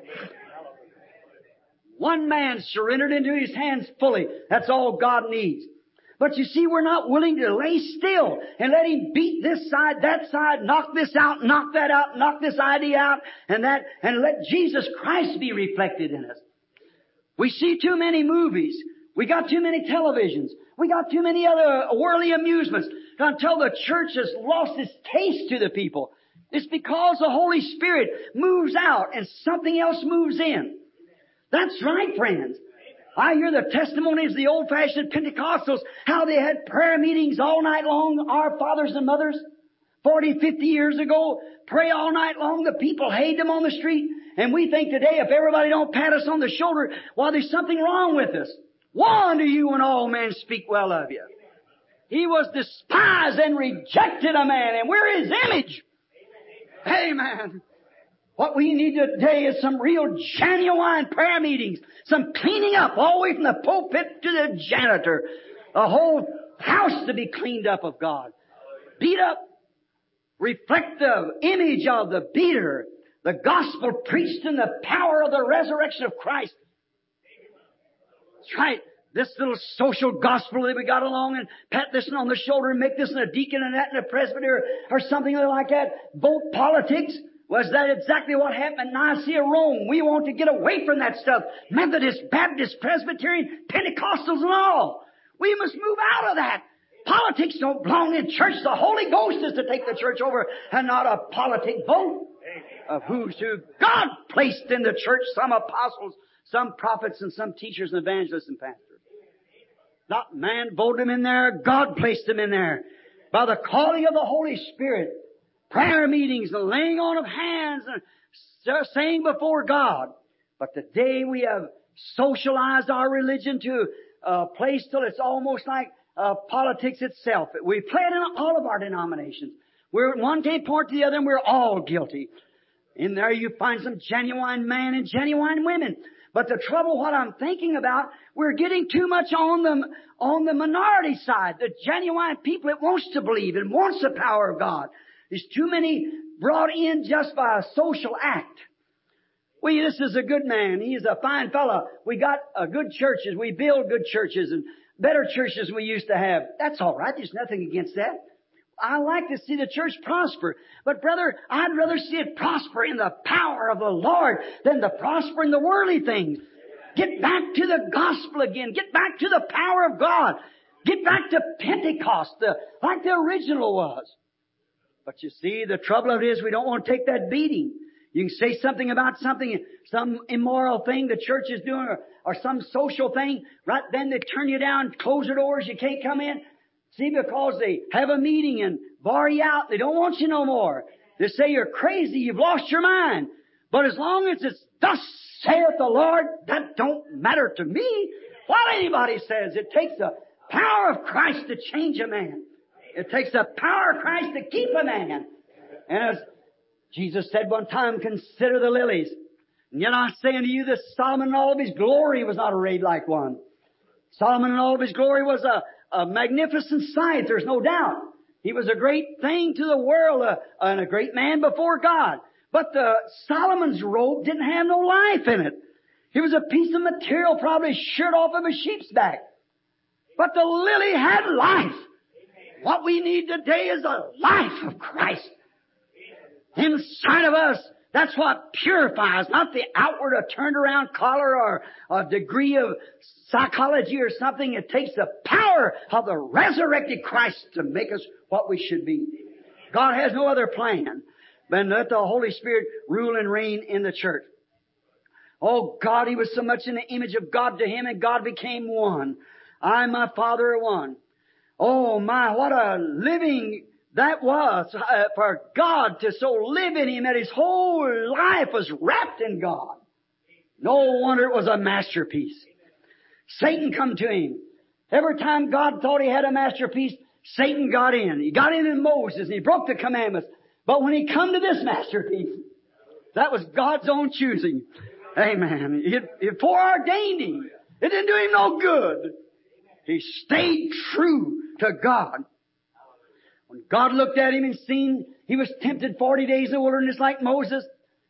One man surrendered into His hands fully. That's all God needs. But you see, we're not willing to lay still and let Him beat this side, that side, knock this out, knock that out, knock this idea out, and that, and let Jesus Christ be reflected in us. We see too many movies. We got too many televisions. We got too many other worldly amusements until the church has lost its taste to the people. It's because the Holy Spirit moves out and something else moves in. That's right, friends. I hear the testimonies of the old-fashioned Pentecostals, how they had prayer meetings all night long, our fathers and mothers, forty, fifty years ago, pray all night long. The people hate them on the street. And we think today, if everybody don't pat us on the shoulder, well, there's something wrong with us. Woe unto you when all men speak well of you. He was despised and rejected a man, and we're His image. Amen. What we need today is some real genuine prayer meetings, some cleaning up all the way from the pulpit to the janitor. A whole house to be cleaned up of God. Beat up, reflect the image of the beater, the gospel preached in the power of the resurrection of Christ. That's right. This little social gospel that we got along and pat this one on the shoulder and make this a deacon and that and a presbyter or something like that. Vote politics. Was that exactly what happened in Nicaea, Rome? We want to get away from that stuff. Methodist, Baptist, Presbyterian, Pentecostals and all. We must move out of that. Politics don't belong in church. The Holy Ghost is to take the church over and not a politic vote of who's who. God placed in the church some apostles, some prophets, and some teachers and evangelists and pastors. Not man voted them in there. God placed them in there. By the calling of the Holy Spirit. Prayer meetings, the laying on of hands, and saying before God. But today we have socialized our religion to a place till it's almost like uh, politics itself. We play it in all of our denominations. We're at one day part to the other, and we're all guilty. In there you find some genuine men and genuine women. But the trouble, what I'm thinking about, we're getting too much on the, on the minority side. The genuine people that wants to believe and wants the power of God. There's too many brought in just by a social act. Well, this is a good man. He's a fine fellow. We got uh, good churches. We build good churches and better churches than we used to have. That's all right. There's nothing against that. I like to see the church prosper. But brother, I'd rather see it prosper in the power of the Lord than to prosper in the worldly things. Get back to the gospel again. Get back to the power of God. Get back to Pentecost, the, like the original was. But you see, the trouble of it is we don't want to take that beating. You can say something about something, some immoral thing the church is doing or, or some social thing. Right then they turn you down, close the doors, you can't come in. See, because they have a meeting and bar you out. They don't want you no more. They say you're crazy, you've lost your mind. But as long as it's thus saith the Lord, that don't matter to me. What anybody says, it takes the power of Christ to change a man. It takes the power of Christ to keep a man. And as Jesus said one time, consider the lilies. And yet I'm saying to you that Solomon in all of his glory was not arrayed like one. Solomon in all of his glory was a, a magnificent sight, there's no doubt. He was a great thing to the world, uh, and a great man before God. But the Solomon's robe didn't have no life in it. It was a piece of material probably sheared off of a sheep's back. But the lily had life. What we need today is the life of Christ inside of us. That's what purifies, not the outward, a turned around collar or a degree of psychology or something. It takes the power of the resurrected Christ to make us what we should be. God has no other plan than let the Holy Spirit rule and reign in the church. Oh God, He was so much in the image of God to Him, and God became one. I and my Father are one. Oh my, what a living that was uh, for God to so live in Him that His whole life was wrapped in God. No wonder it was a masterpiece. Satan come to Him. Every time God thought He had a masterpiece, Satan got in. He got in in Moses and he broke the commandments. But when he come to this masterpiece, that was God's own choosing. Amen. It, it foreordained him. It didn't do him no good. He stayed true to God. When God looked at him and seen he was tempted forty days in the wilderness like Moses,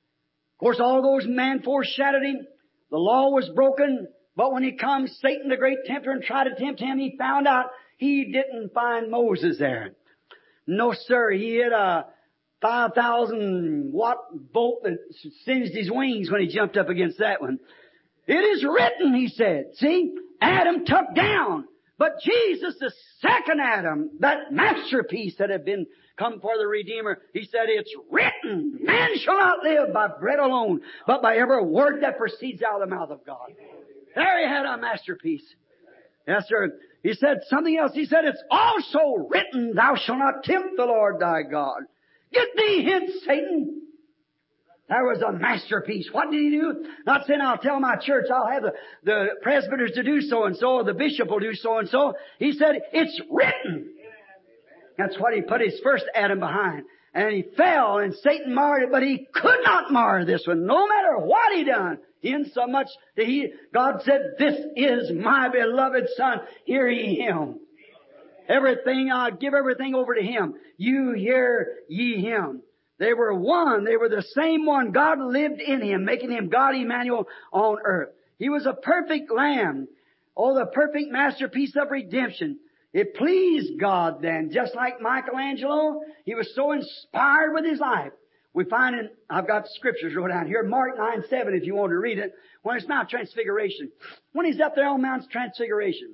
of course all those men foreshadowed him. The law was broken. But when he comes, Satan, the great tempter, and tried to tempt him, he found out he didn't find Moses there. No, sir. He had a five thousand watt bolt that singed his wings when he jumped up against that one. It is written, he said. See, Adam took down. But Jesus, the second Adam, that masterpiece that had been come for the Redeemer, He said, it's written, man shall not live by bread alone, but by every word that proceeds out of the mouth of God. There He had a masterpiece. Yes, sir. He said something else. He said, it's also written, thou shalt not tempt the Lord thy God. Get thee hence, Satan. There was a masterpiece. What did He do? Not saying, I'll tell my church, I'll have the, the presbyters to do so and so, or the bishop will do so and so. He said, it's written. That's what He put His first Adam behind. And he fell, and Satan marred it, but he could not mar this one, no matter what he done. In so much that he, God said, this is my beloved Son, hear ye Him. Everything, I give everything over to Him. You hear ye Him. They were one. They were the same one. God lived in Him, making Him God Emmanuel on earth. He was a perfect Lamb. Oh, the perfect masterpiece of redemption. It pleased God then, just like Michelangelo. He was so inspired with his life. We find in, I've got scriptures wrote down here, Mark nine seven if you want to read it, when it's Mount Transfiguration. When He's up there on Mount Transfiguration,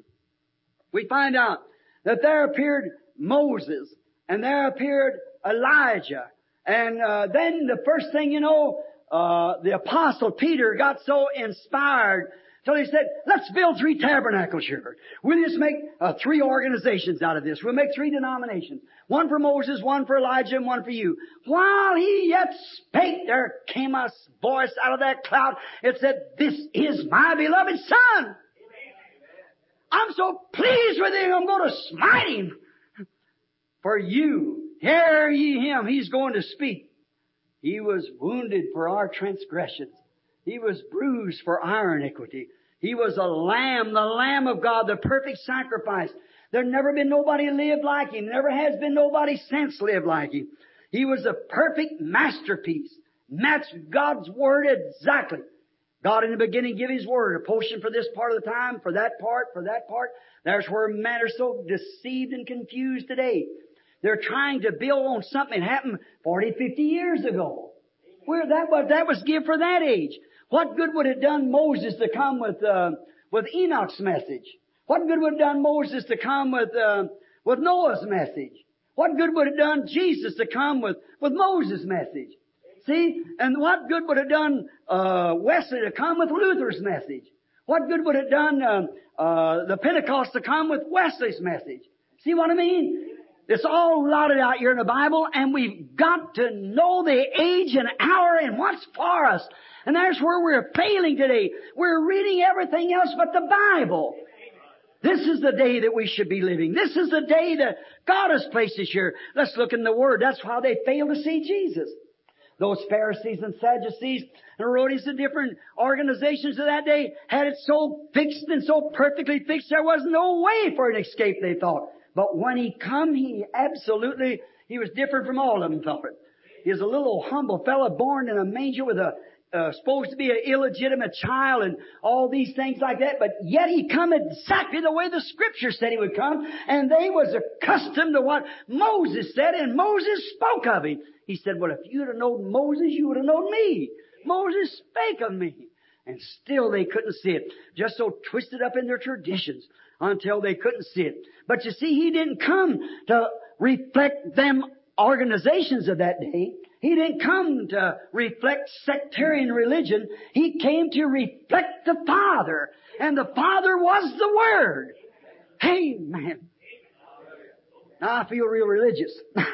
we find out that there appeared Moses, and there appeared Elijah. And uh, then the first thing you know, uh, the Apostle Peter got so inspired till he said, let's build three tabernacles here. We'll just make uh, three organizations out of this. We'll make three denominations. One for Moses, one for Elijah, and one for you. While he yet spake, there came a voice out of that cloud. It said, this is my beloved Son. I'm so pleased with Him, I'm going to smite Him. For you, hear ye Him. He's going to speak. He was wounded for our transgressions. He was bruised for our iniquity. He was a lamb, the Lamb of God, the perfect sacrifice. There's never been nobody lived like Him. Never has been nobody since lived like Him. He was a perfect masterpiece. Matched God's Word exactly. God in the beginning gave His Word, a portion for this part of the time, for that part, for that part. There's where men are so deceived and confused today. They're trying to build on something that happened forty, fifty years ago. Where that was, that was given for that age. What good would it have done Moses to come with, uh, with Enoch's message? What good would it have done Moses to come with, uh, with Noah's message? What good would it have done Jesus to come with, with Moses' message? See? And what good would it have done, uh, Wesley to come with Luther's message? What good would it have done, uh, uh, the Pentecost to come with Wesley's message? See what I mean? It's all lotted out here in the Bible, and we've got to know the age and hour and what's for us. And that's where we're failing today. We're reading everything else but the Bible. This is the day that we should be living. This is the day that God has placed us here. Let's look in the Word. That's how they fail to see Jesus. Those Pharisees and Sadducees and Herodians and different organizations of that day had it so fixed and so perfectly fixed there was no way for an escape, they thought. But when He come, He absolutely, He was different from all of them, thought it. He was a little humble fellow born in a manger with a, uh, supposed to be an illegitimate child and all these things like that. But yet He come exactly the way the Scripture said He would come. And they was accustomed to what Moses said, and Moses spoke of Him. He said, well, if you'd have known Moses, you would have known me. Moses spake of me. And still they couldn't see it. Just so twisted up in their traditions until they couldn't see it. But you see, He didn't come to reflect them organizations of that day. He didn't come to reflect sectarian religion. He came to reflect the Father. And the Father was the Word. Amen. Now I feel real religious.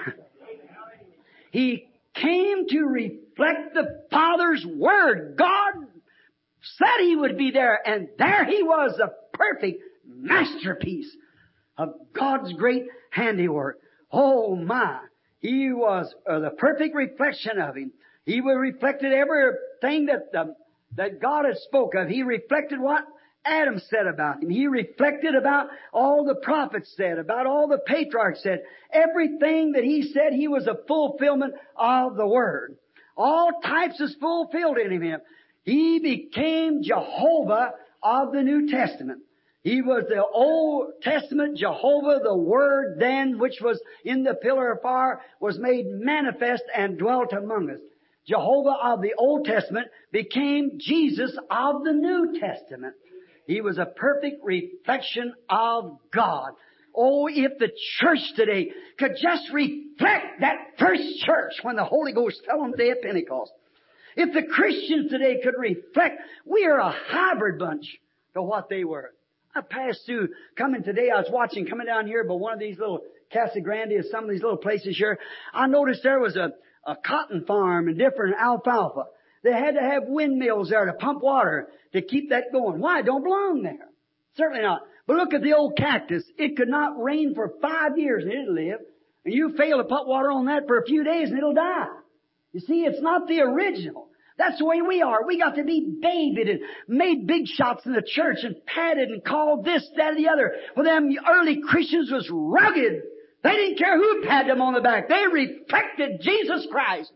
He came to reflect the Father's Word. God said He would be there, and there He was, a perfect masterpiece of God's great handiwork. Oh my! He was uh, the perfect reflection of Him. He reflected everything that the, that God had spoke of. He reflected what Adam said about Him. He reflected about all the prophets said, about all the patriarchs said. Everything that He said, He was a fulfillment of the Word. All types is fulfilled in Him. He became Jehovah of the New Testament. He was the Old Testament Jehovah, the Word then, which was in the pillar of fire, was made manifest and dwelt among us. Jehovah of the Old Testament became Jesus of the New Testament. He was a perfect reflection of God. Oh, if the church today could just reflect that first church when the Holy Ghost fell on the day of Pentecost. If the Christians today could reflect, we are a hybrid bunch to what they were. I passed through, coming today, I was watching, coming down here by one of these little Casa Grande, or some of these little places here. I noticed there was a, a cotton farm and different alfalfa. They had to have windmills there to pump water to keep that going. Why? It don't belong there. Certainly not. But look at the old cactus. It could not rain for five years and it'll live. And you fail to put water on that for a few days and it'll die. You see, it's not the original. That's the way we are. We got to be babied and made big shots in the church and patted and called this, that, and the other. Well, them early Christians was rugged. They didn't care who patted them on the back. They reflected Jesus Christ.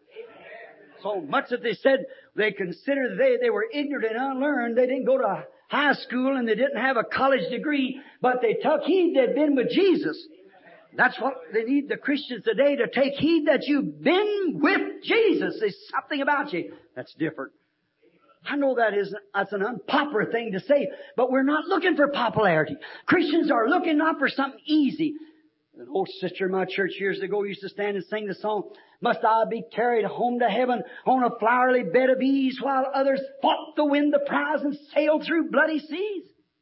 So much that they said they considered they, they were ignorant and unlearned. They didn't go to high school and they didn't have a college degree, but they took heed they'd been with Jesus. That's what they need the Christians today, to take heed that you've been with Jesus. There's something about you that's different. I know that is, that's an unpopular thing to say, but we're not looking for popularity. Christians are looking not for something easy. An old sister in my church years ago used to stand and sing the song, "Must I be carried home to heaven on a flowery bed of ease, while others fought to win the prize and sailed through bloody seas?"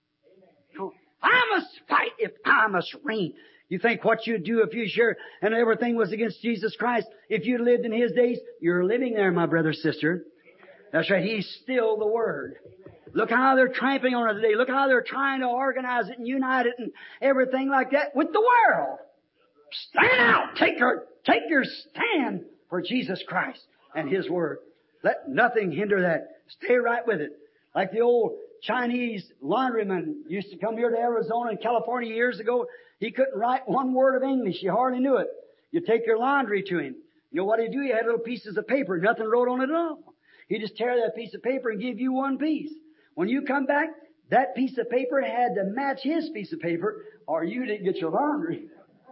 So I must fight if I must reign. You think what you'd do if you sure and everything was against Jesus Christ, if you lived in His days? You're living there, my brother, sister. That's right. He's still the Word. Look how they're trampling on it today. Look how they're trying to organize it and unite it and everything like that with the world. Stand out. Take your, take your stand for Jesus Christ and His Word. Let nothing hinder that. Stay right with it. Like the old Chinese laundryman used to come here to Arizona and California years ago. He couldn't write one word of English. He hardly knew it. You take your laundry to him. You know what he'd do? He had little pieces of paper. Nothing wrote on it at all. He'd just tear that piece of paper and give you one piece. When you come back, that piece of paper had to match his piece of paper, or you didn't get your laundry.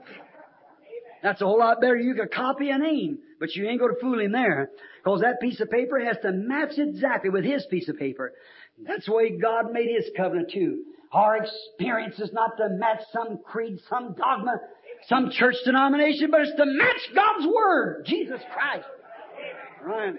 That's a whole lot better. You could copy a name, but you ain't going to fool him there, because that piece of paper has to match exactly with his piece of paper. That's the way God made His covenant too. Our experience is not to match some creed, some dogma, some church denomination, but it's to match God's Word, Jesus Christ. Right.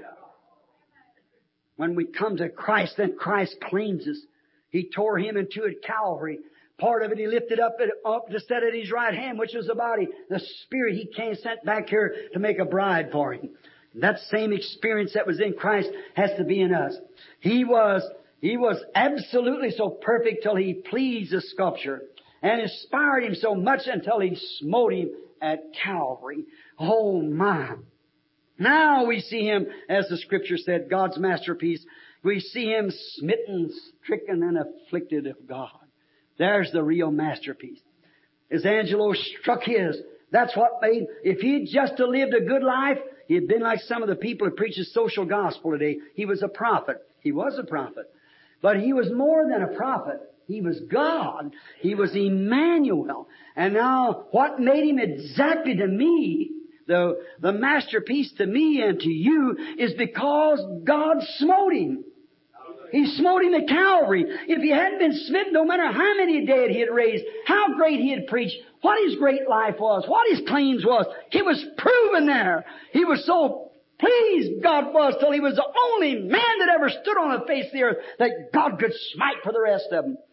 When we come to Christ, then Christ claims us. He tore Him in two at Calvary. Part of it He lifted up, up to set at His right hand, which was the body. The Spirit He came sent back here to make a bride for Him. That same experience that was in Christ has to be in us. He was, He was absolutely so perfect till He pleased the sculpture and inspired him so much until He smote him at Calvary. Oh my! Now we see Him, as the Scripture said, God's masterpiece. We see Him smitten, stricken, and afflicted of God. There's the real masterpiece. As Angelo struck his, that's what made, if he'd just lived a good life, he'd been like some of the people who preach the social gospel today. He was a prophet. He was a prophet. But he was more than a prophet. He was God. He was Emmanuel. And now, what made Him exactly to me, the, the masterpiece to me and to you, is because God smote Him. He smote Him at Calvary. If He hadn't been smitten, no matter how many dead He had raised, how great He had preached, what His great life was, what His claims was, He was proven there. He was so pleased, God was, till He was the only man that ever stood on the face of the earth that God could smite for the rest of them.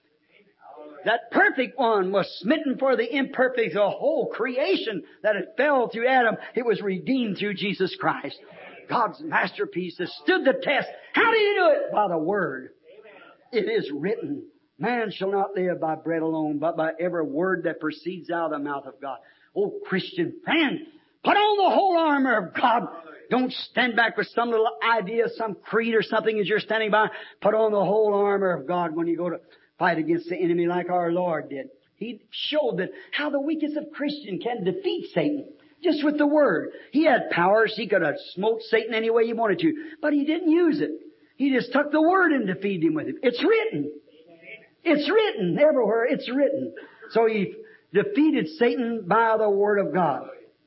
That perfect one was smitten for the imperfect, the whole creation that had fell through Adam. It was redeemed through Jesus Christ. God's masterpiece has stood the test. How did He do it? By the Word. It is written, man shall not live by bread alone, but by every word that proceeds out of the mouth of God. Oh, Christian friend, put on the whole armor of God. Don't stand back with some little idea, some creed or something as you're standing by. Put on the whole armor of God when you go to fight against the enemy like our Lord did. He showed that how the weakest of Christians can defeat Satan. Just with the Word. He had powers. He could have smoked Satan any way He wanted to. But He didn't use it. He just took the Word and defeated him with it. It's written. It's written. Everywhere it's written. So He defeated Satan by the Word of God.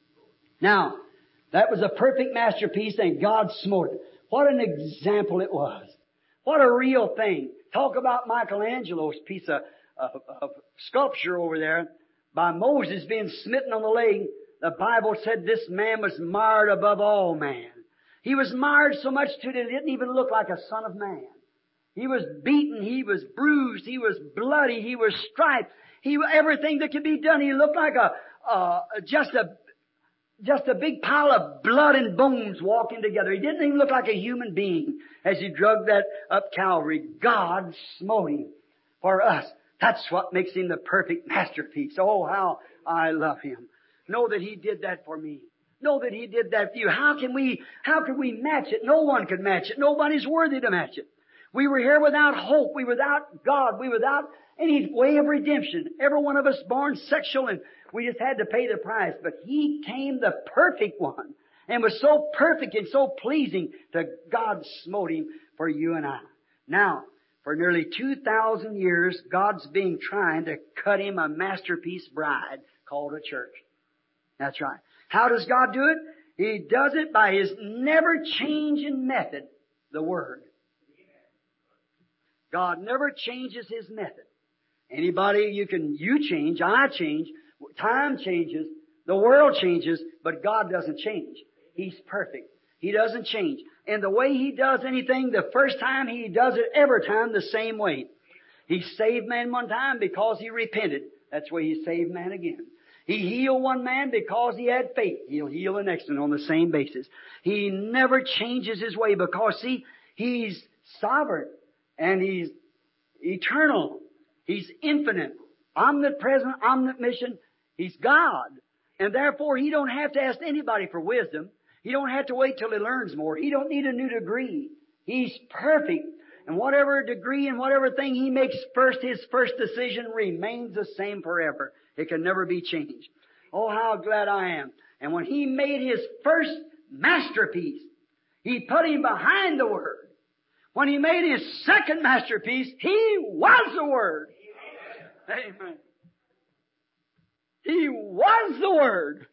Now, that was a perfect masterpiece and God smote it. What an example it was. What a real thing. Talk about Michelangelo's piece of, of, of sculpture over there by Moses being smitten on the leg. The Bible said this man was marred above all man. He was marred so much that it didn't even look like a son of man. He was beaten, he was bruised, he was bloody, he was striped. He, everything that could be done, he looked like a, uh, just a, just a big pile of blood and bones walking together. He didn't even look like a human being as he drug that up Calvary. God smote Him for us. That's what makes Him the perfect masterpiece. Oh, how I love Him. Know that He did that for me. Know that He did that for you. How can we, how can we match it? No one can match it. Nobody's worthy to match it. We were here without hope. We were without God. We were without any way of redemption. Every one of us born sexual, and we just had to pay the price. But He came the perfect one and was so perfect and so pleasing that God smote Him for you and I. Now, for nearly two thousand years, God's been trying to cut Him a masterpiece bride called a church. That's right. How does God do it? He does it by His never-changing method, the Word. God never changes His method. Anybody, you can, you change, I change, time changes, the world changes, but God doesn't change. He's perfect. He doesn't change. And the way He does anything, the first time He does it every time the same way. He saved man one time because he repented. That's the way He saved man again. He healed one man because he had faith. He'll heal the next one on the same basis. He never changes His way because, see, He's sovereign and He's eternal. He's infinite, omnipresent, omniscient. He's God. And therefore, He don't have to ask anybody for wisdom. He don't have to wait till He learns more. He don't need a new degree. He's perfect. And whatever degree and whatever thing He makes first, His first decision remains the same forever. It can never be changed. Oh, how glad I am. And when He made His first masterpiece, He put Him behind the Word. When He made His second masterpiece, He was the Word. Amen. Amen. He was the Word.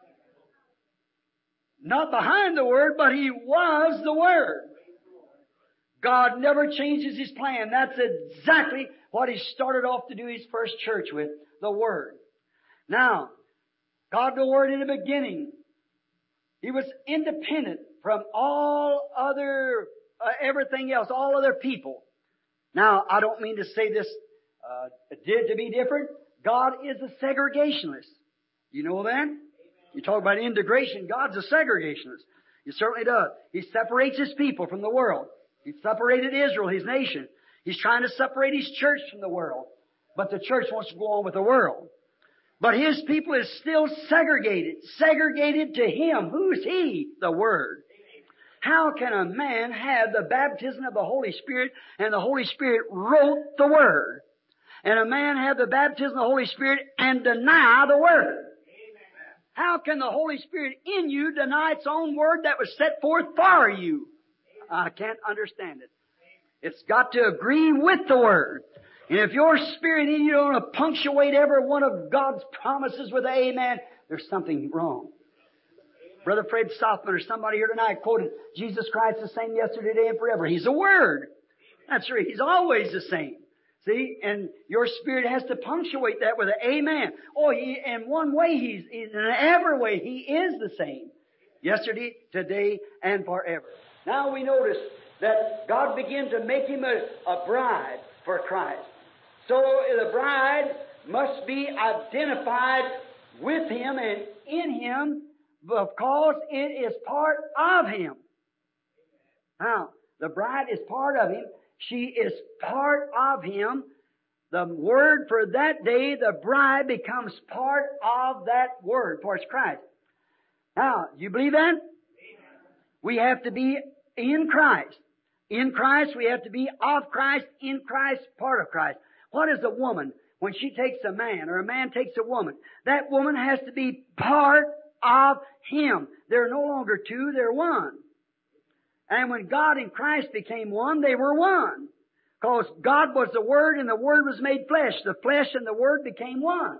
Not behind the Word, but He was the Word. God never changes His plan. That's exactly what He started off to do His first church with, the Word. Now, God the Word in the beginning, He was independent from all other, uh, everything else, all other people. Now, I don't mean to say this uh, did to be different. God is a segregationist. You know that? You talk about integration. God's a segregationist. He certainly does. He separates His people from the world. He separated Israel, His nation. He's trying to separate His church from the world. But the church wants to go on with the world. But His people is still segregated. Segregated to Him. Who's He? The Word. How can a man have the baptism of the Holy Spirit and the Holy Spirit wrote the Word? And a man have the baptism of the Holy Spirit and deny the Word? How can the Holy Spirit in you deny its own Word that was set forth for you? I can't understand it. It's got to agree with the Word. And if your spirit in you don't punctuate every one of God's promises with amen, there's something wrong. Brother Fred Softman or somebody here tonight quoted, Jesus Christ the same yesterday, today, and forever. He's a Word. That's right. He's always the same. See? And your spirit has to punctuate that with an amen. Oh, he, in one way, he's, in every way, He is the same. Yesterday, today, and forever. Now we notice that God began to make Him a, a bride for Christ. So the bride must be identified with Him and in Him because it is part of Him. Now, the bride is part of Him. She is part of Him. The Word for that day, the bride becomes part of that Word, for it's Christ. Now, do you believe that? We have to be in Christ. In Christ, we have to be of Christ, in Christ, part of Christ. What is a woman? When she takes a man, or a man takes a woman, that woman has to be part of him. They're no longer two, they're one. And when God and Christ became one, they were one. Because God was the Word and the Word was made flesh. The flesh and the Word became one.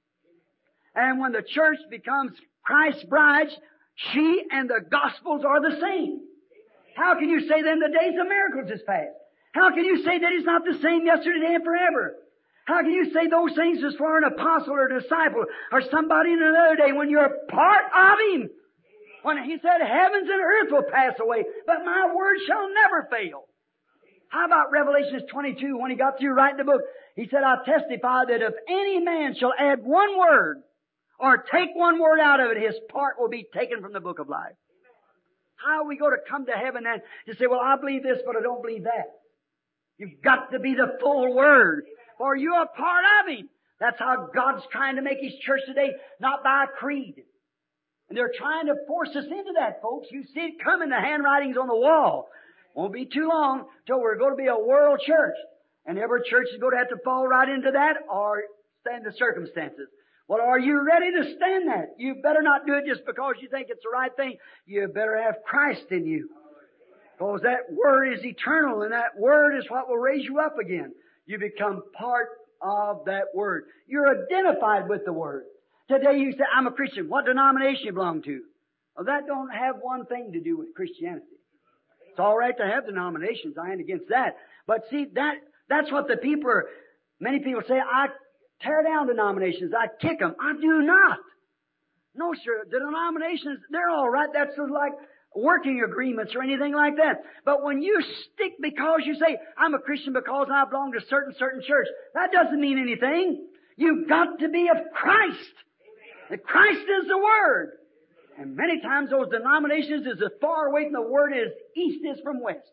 And when the church becomes Christ's bride, she and the Gospels are the same. How can you say then the days of miracles is past? How can you say that He's not the same yesterday, today, and forever? How can you say those things as for an apostle or a disciple or somebody in another day when you're a part of Him? When He said heavens and earth will pass away, but my word shall never fail. How about Revelation twenty-two when He got through writing the book? He said, I testify that if any man shall add one word or take one word out of it, his part will be taken from the book of life. How are we going to come to heaven then to say, well, I believe this, but I don't believe that? You've got to be the full Word, for you are part of Him. That's how God's trying to make His church today, not by a creed. And they're trying to force us into that, folks. You see it coming, the handwriting's on the wall. Won't be too long till we're going to be a world church. And every church is going to have to fall right into that or stand the circumstances. Well, are you ready to stand that? You better not do it just because you think it's the right thing. You better have Christ in you. Because that Word is eternal, and that Word is what will raise you up again. You become part of that Word. You're identified with the Word. Today you say, I'm a Christian. What denomination you belong to? Well, that don't have one thing to do with Christianity. It's all right to have denominations. I ain't against that. But see, that that's what the people are. Many people say, I tear down denominations. I kick them. I do not. No, sir. The denominations, they're all right. That's sort of like working agreements or anything like that. But when you stick because you say, I'm a Christian because I belong to a certain, certain church, that doesn't mean anything. You've got to be of Christ. And Christ is the Word. And many times those denominations is as far away from the Word as east is from west.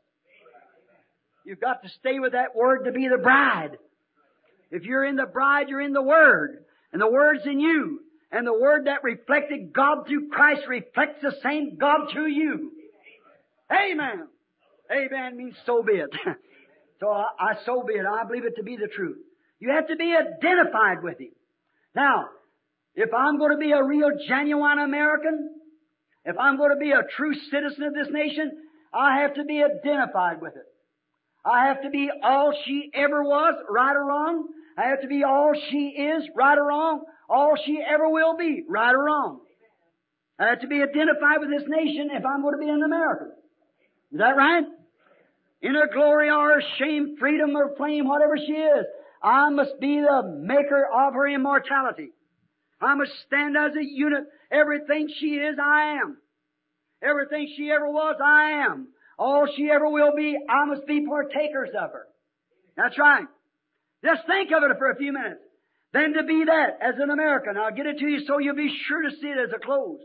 You've got to stay with that Word to be the bride. If you're in the bride, you're in the Word. And the Word's in you. And the Word that reflected God through Christ reflects the same God through you. Amen. Amen means so be it. So I, I so be it. I believe it to be the truth. You have to be identified with Him. Now, if I'm going to be a real, genuine American, if I'm going to be a true citizen of this nation, I have to be identified with it. I have to be all she ever was, right or wrong. I have to be all she is, right or wrong. All she ever will be, right or wrong. I have to be identified with this nation if I'm going to be an American. Is that right? In her glory or her shame, freedom or flame, whatever she is, I must be the maker of her immortality. I must stand as a unit. Everything she is, I am. Everything she ever was, I am. All she ever will be, I must be partakers of her. That's right. Just think of it for a few minutes. Then to be that as an American, I'll get it to you so you'll be sure to see it as a close.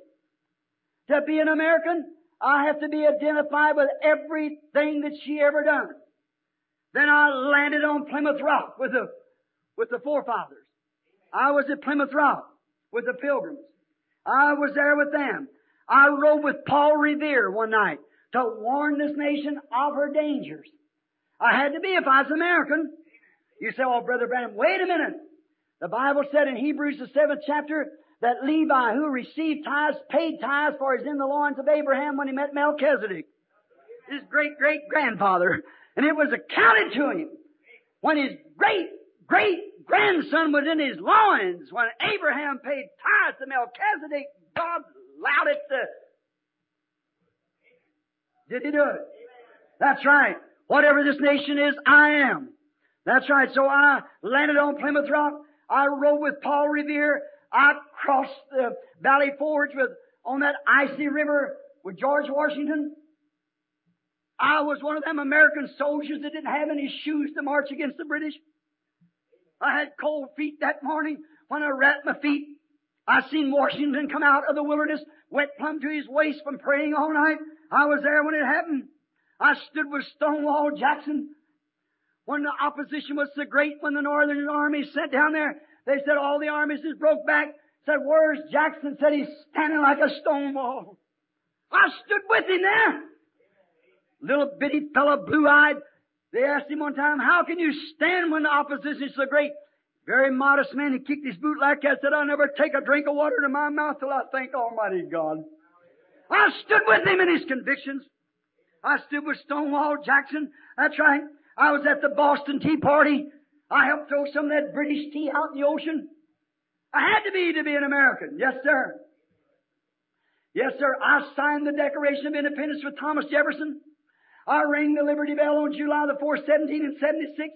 To be an American, I have to be identified with everything that she ever done. Then I landed on Plymouth Rock with the, with the forefathers. I was at Plymouth Rock. with the Pilgrims. I was there with them. I rode with Paul Revere one night to warn this nation of her dangers. I had to be if I was American. You say, oh, Brother Branham, wait a minute. The Bible said in Hebrews, the seventh chapter, that Levi, who received tithes, paid tithes, for he's in the loins of Abraham when he met Melchizedek, his great-great-grandfather. And it was accounted to him when his great-great-grandson was in his loins. When Abraham paid tithes to Melchizedek, God allowed it to... Did he do it? That's right. Whatever this nation is, I am. That's right. So I landed on Plymouth Rock. I rode with Paul Revere. I crossed the Valley Forge with, on that icy river with George Washington. I was one of them American soldiers that didn't have any shoes to march against the British. I had cold feet that morning when I wrapped my feet. I seen Washington come out of the wilderness, wet plumb to his waist from praying all night. I was there when it happened. I stood with Stonewall Jackson when the opposition was so great, when the Northern Army sent down there. They said all the armies is broke back. Said, where's Jackson? Said he's standing like a stone wall. I stood with him there. Little bitty fellow, blue-eyed. They asked him one time, how can you stand when the opposition is so great? Very modest man. He kicked his boot like that. Said, I'll never take a drink of water to my mouth till I thank Almighty God. I stood with him in his convictions. I stood with Stonewall Jackson. That's right. I was at the Boston Tea Party. I helped throw some of that British tea out in the ocean. I had to be to be an American. Yes, sir. Yes, sir. I signed the Declaration of Independence with Thomas Jefferson. I rang the Liberty Bell on July the fourth, seventeen seventy-six.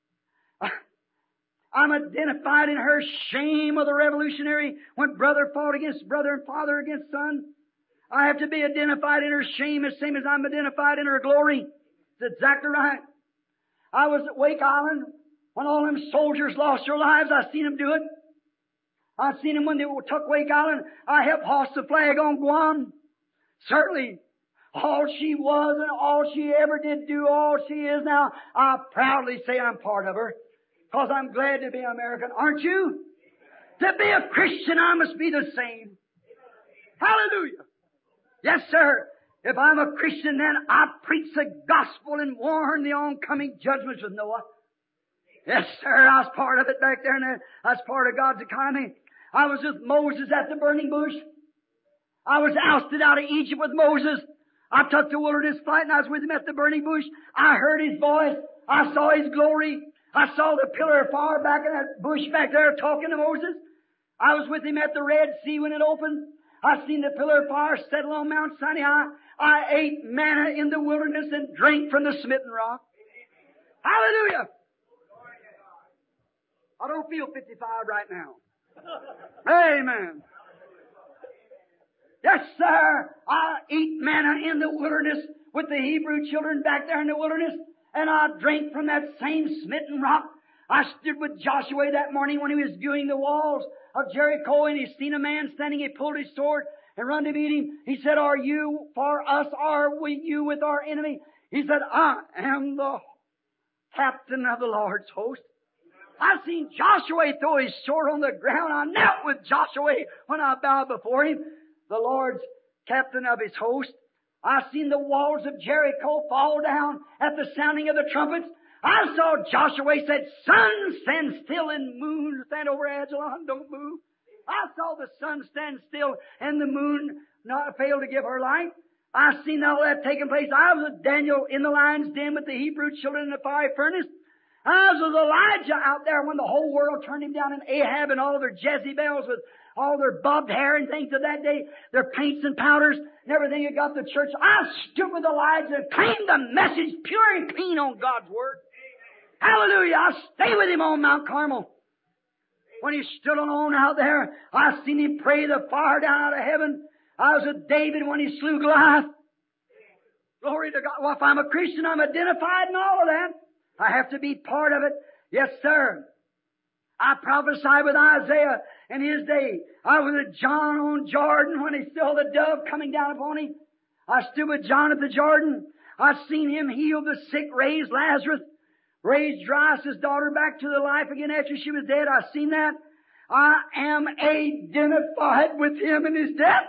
I'm identified in her shame of the revolutionary when brother fought against brother and father against son. I have to be identified in her shame as same as I'm identified in her glory. It's exactly right. I was at Wake Island when all them soldiers lost their lives. I seen them do it. I seen them when they took Wake Island. I helped hoist the flag on Guam. Certainly, all she was and all she ever did do, all she is now, I proudly say I'm part of her. Because I'm glad to be American. Aren't you? To be a Christian, I must be the same. Hallelujah. Yes, sir. If I'm a Christian, then I preach the gospel and warn the oncoming judgments with Noah. Yes, sir. I was part of it back there, and I was part of God's economy. I was with Moses at the burning bush. I was ousted out of Egypt with Moses. I took the wilderness flight, and I was with him at the burning bush. I heard his voice. I saw his glory. I saw the pillar of fire back in that bush back there talking to Moses. I was with him at the Red Sea when it opened. I seen the pillar of fire settle on Mount Sinai. I ate manna in the wilderness and drank from the smitten rock. Hallelujah! I don't feel fifty-five right now. Amen. Yes, sir. I eat manna in the wilderness with the Hebrew children back there in the wilderness. And I drank from that same smitten rock. I stood with Joshua that morning when he was viewing the walls of Jericho, and he seen a man standing. He pulled his sword and run to meet him. He said, are you for us? Are we you with our enemy? He said, I am the captain of the Lord's host. I seen Joshua throw his sword on the ground. I knelt with Joshua when I bowed before him, the Lord's captain of his host. I seen the walls of Jericho fall down at the sounding of the trumpets. I saw Joshua said, sun, stand still, and moon, stand over Ajalon, don't move. I saw the sun stand still and the moon not fail to give her light. I seen all that taking place. I was with Daniel in the lion's den with the Hebrew children in the fiery furnace. I was with Elijah out there when the whole world turned him down, and Ahab and all their Jezebels with all their bobbed hair and things of that day, their paints and powders and everything that got the church. I stood with Elijah and claimed the message pure and clean on God's Word. Hallelujah. I stay with him on Mount Carmel. When he stood alone out there, I seen him pray the fire down out of heaven. I was with David when he slew Goliath. Glory to God. Well, if I'm a Christian, I'm identified in all of that. I have to be part of it. Yes, sir. I prophesied with Isaiah in his day. I was with John on Jordan when he saw the dove coming down upon him. I stood with John at the Jordan. I've seen him heal the sick, raise Lazarus, raise Jairus' daughter back to the life again after she was dead. I've seen that. I am identified with Him in His death.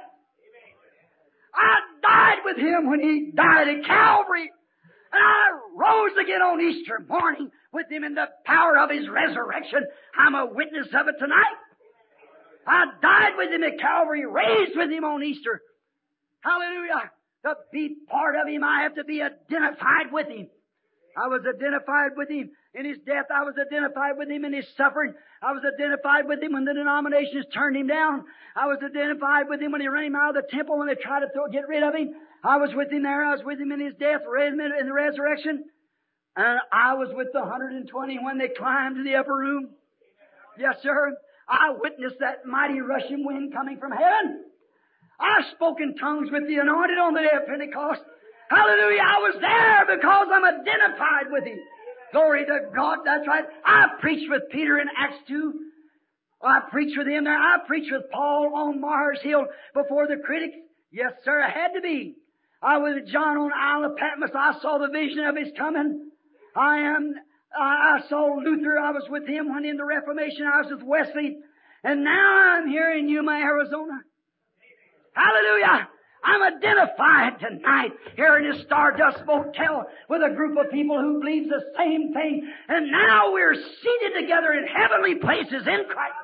I died with Him when He died at Calvary. And I rose again on Easter morning with Him in the power of His resurrection. I'm a witness of it tonight. I died with Him at Calvary, raised with Him on Easter. Hallelujah. To be part of Him, I have to be identified with Him. I was identified with Him in His death. I was identified with Him in His suffering. I was identified with Him when the denominations turned Him down. I was identified with Him when He ran Him out of the temple, when they tried to throw, get rid of Him. I was with Him there. I was with Him in His death, in the resurrection. And I was with the one hundred twenty when they climbed to the upper room. Yes, sir. I witnessed that mighty rushing wind coming from heaven. I spoke in tongues with the anointed on the day of Pentecost. Hallelujah. I was there because I'm identified with Him. Glory to God. That's right. I preached with Peter in Acts two. I preached with him there. I preached with Paul on Mars Hill before the critics. Yes, sir. I had to be. I was with John on Isle of Patmos. I saw the vision of His coming. I am, I saw Luther. I was with him when in the Reformation. I was with Wesley. And now I'm here in Yuma, Arizona. Hallelujah. I'm identified tonight here in this Stardust Motel with a group of people who believe the same thing. And now we're seated together in heavenly places in Christ.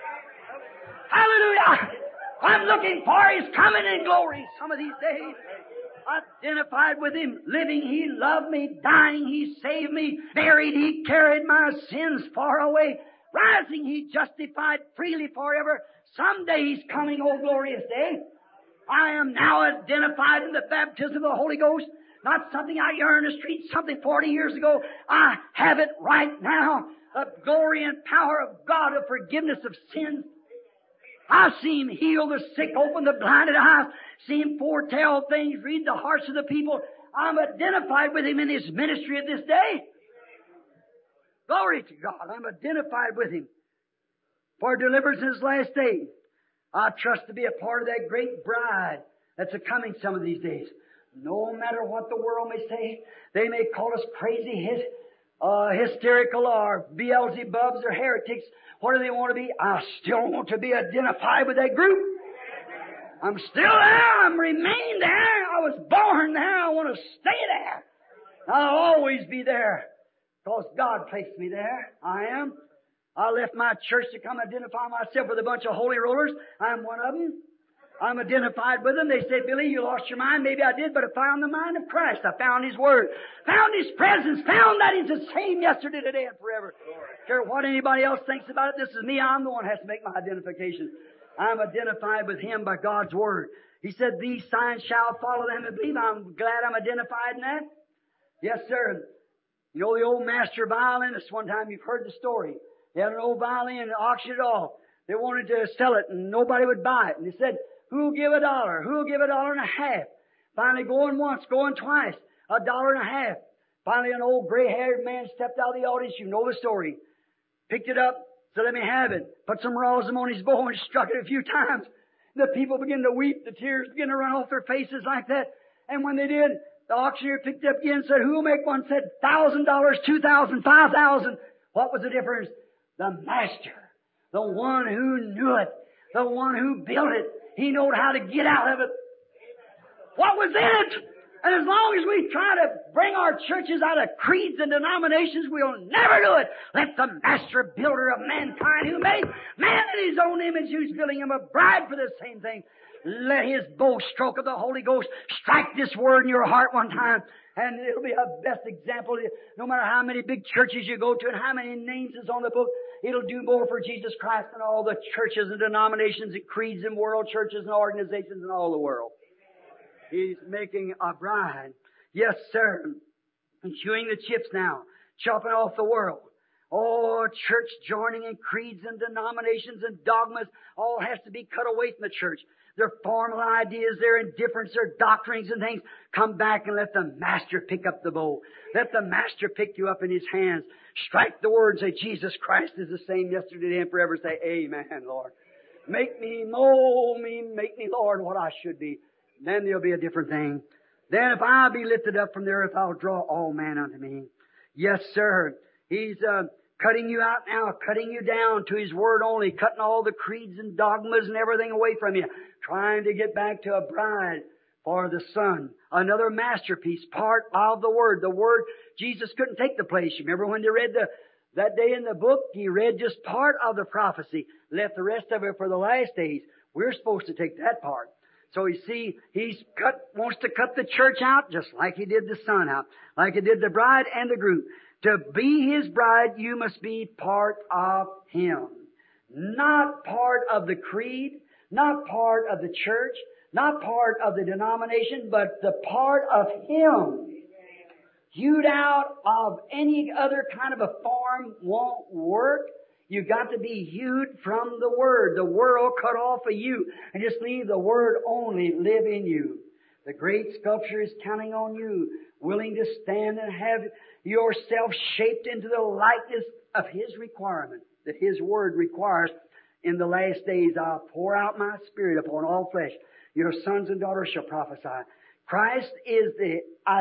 Hallelujah. I'm looking for His coming in glory some of these days. Identified with Him. Living, He loved me. Dying, He saved me. Buried, He carried my sins far away. Rising, He justified freely forever. Someday He's coming, oh glorious day. I am now identified in the baptism of the Holy Ghost. Not something out here in the street, something forty years ago. I have it right now. The glory and power of God, of forgiveness of sins. I see Him heal the sick, open the blinded eyes, see Him foretell things, read the hearts of the people. I'm identified with Him in His ministry of this day. Glory to God. I'm identified with Him for deliverance in His last day. I trust to be a part of that great bride that's a-coming some of these days. No matter what the world may say, they may call us crazy, his, uh, hysterical, or Beelzebubs, or heretics. What do they want to be? I still want to be identified with that group. I'm still there. I'm remain there. I was born there. I want to stay there. I'll always be there because God placed me there. I am. I left my church to come identify myself with a bunch of holy rollers. I'm one of them. I'm identified with them. They say, Billy, you lost your mind. Maybe I did, but I found the mind of Christ. I found His Word. Found His presence. Found that He's the same yesterday, today, and forever. Care what anybody else thinks about it. This is me. I'm the one who has to make my identification. I'm identified with Him by God's Word. He said, these signs shall follow them that believe. I'm glad I'm identified in that. Yes, sir. You know the old master violinist, one time you've heard the story. They had an old violin and auctioned it off. They wanted to sell it and nobody would buy it. And they said, who'll give a dollar? Who'll give a dollar and a half? Finally, going once, going twice, a dollar and a half. Finally, an old gray-haired man stepped out of the audience. You know the story. Picked it up, said, let me have it. Put some rosin on his bow and struck it a few times. The people began to weep. The tears began to run off their faces like that. And when they did, the auctioneer picked it up again and said, who'll make one? Said, thousand dollars, two thousand, five thousand. What was the difference? The master, the one who knew it, the one who built it, he knew how to get out of it. What was in it? And as long as we try to bring our churches out of creeds and denominations, we'll never do it. Let the master builder of mankind, who made man in His own image, who's building him a bride for the same thing, let His bow stroke of the Holy Ghost strike this word in your heart one time. And it'll be a best example. No matter how many big churches you go to and how many names is on the book, it'll do more for Jesus Christ than all the churches and denominations and creeds and world churches and organizations in all the world. He's making a bride. Yes, sir. And chewing the chips now. Chopping off the world. Oh, church joining in creeds and denominations and dogmas all has to be cut away from the church. Their formal ideas, their indifference, their doctrines and things. Come back and let the Master pick up the bow. Let the Master pick you up in His hands. Strike the word and say, Jesus Christ is the same yesterday, today, and forever. Say, Amen, Lord. Make me, mold me, make me, Lord, what I should be. Then there'll be a different thing. Then if I be lifted up from the earth, I'll draw all men unto me. Yes, sir. He's, uh, cutting you out now, cutting you down to His Word only, cutting all the creeds and dogmas and everything away from you, trying to get back to a bride for the Son. Another masterpiece, part of the Word. The Word, Jesus couldn't take the place. You remember when they read the, that day in the book, He read just part of the prophecy, left the rest of it for the last days. We're supposed to take that part. So you see, He's cut, wants to cut the church out just like He did the Son out, like He did the bride and the groom. To be His bride, you must be part of Him. Not part of the creed, not part of the church, not part of the denomination, but the part of Him. Hewed out of any other kind of a form won't work. You got to be hewed from the Word. The world cut off of you and just leave the Word only live in you. The great sculptor is counting on you, willing to stand and have yourself shaped into the likeness of His requirement, that His Word requires. In the last days I'll pour out my Spirit upon all flesh. Your sons and daughters shall prophesy. Christ is the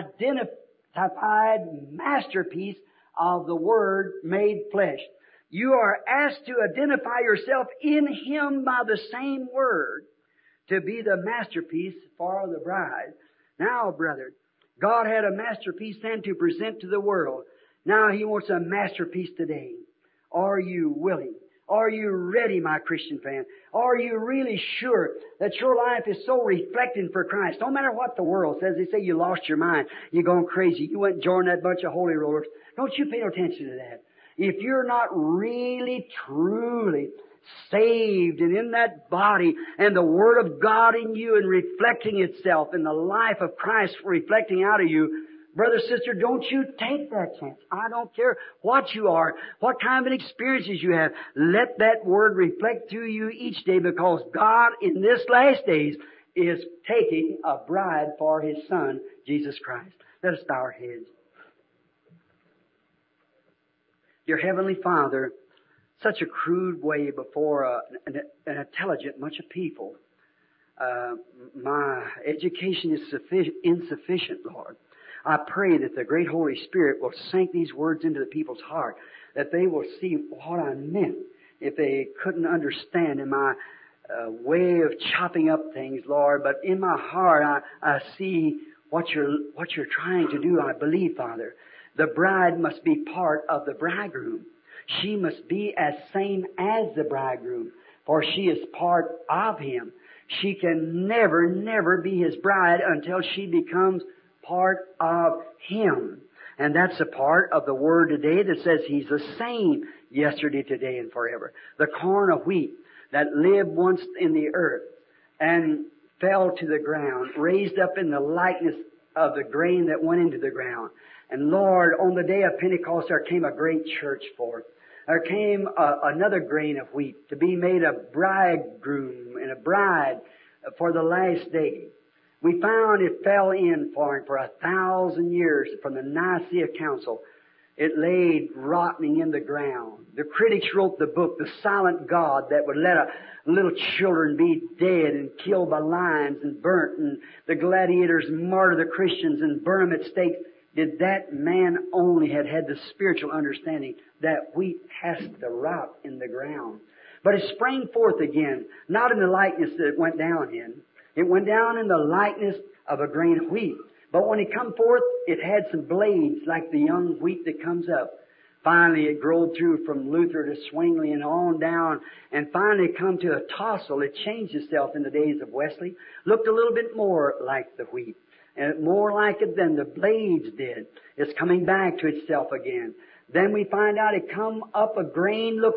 identified masterpiece of the Word made flesh. You are asked to identify yourself in Him by the same Word to be the masterpiece for the bride. Now, brethren, God had a masterpiece then to present to the world. Now He wants a masterpiece today. Are you willing? Are you ready, my Christian fan? Are you really sure that your life is so reflecting for Christ? No matter what the world says, they say you lost your mind, you're going crazy, you went and joined that bunch of holy rollers. Don't you pay no attention to that. If you're not really, truly saved and in that body and the Word of God in you and reflecting itself in the life of Christ reflecting out of you, brother, sister, don't you take that chance. I don't care what you are, what kind of experiences you have. Let that Word reflect through you each day, because God in this last days is taking a bride for His Son, Jesus Christ. Let us bow our heads. Dear Heavenly Father, such a crude way before a, an, an intelligent bunch of people. Uh, my education is suffi- insufficient, Lord. I pray that the great Holy Spirit will sink these words into the people's heart, that they will see what I meant if they couldn't understand in my uh, way of chopping up things, Lord. But in my heart, I, I see what you're, what you're trying to do, I believe, Father. The bride must be part of the bridegroom. She must be as same as the bridegroom, for she is part of Him. She can never, never be His bride until she becomes part of Him. And that's a part of the Word today that says He's the same yesterday, today, and forever. The corn of wheat that lived once in the earth and fell to the ground, raised up in the likeness of the grain that went into the ground. And Lord, on the day of Pentecost, there came a great church forth. There came a, another grain of wheat to be made a bridegroom and a bride for the last day. We found it fell in for him for a thousand years from the Nicaea Council. It laid rotting in the ground. The critics wrote the book, The Silent God, that would let a little children be dead and killed by lions and burnt, and the gladiators martyr the Christians and burn them at stakes. Did that man only had had the spiritual understanding that wheat has to rot in the ground. But it sprang forth again, not in the likeness that it went down in. It went down in the likeness of a grain of wheat. But when it come forth, it had some blades like the young wheat that comes up. Finally, it growed through from Luther to Zwingli and on down, and finally come to a tassel. It changed itself in the days of Wesley. Looked a little bit more like the wheat, and more like it than the blades did. It's coming back to itself again. Then we find out it come up a grain, looked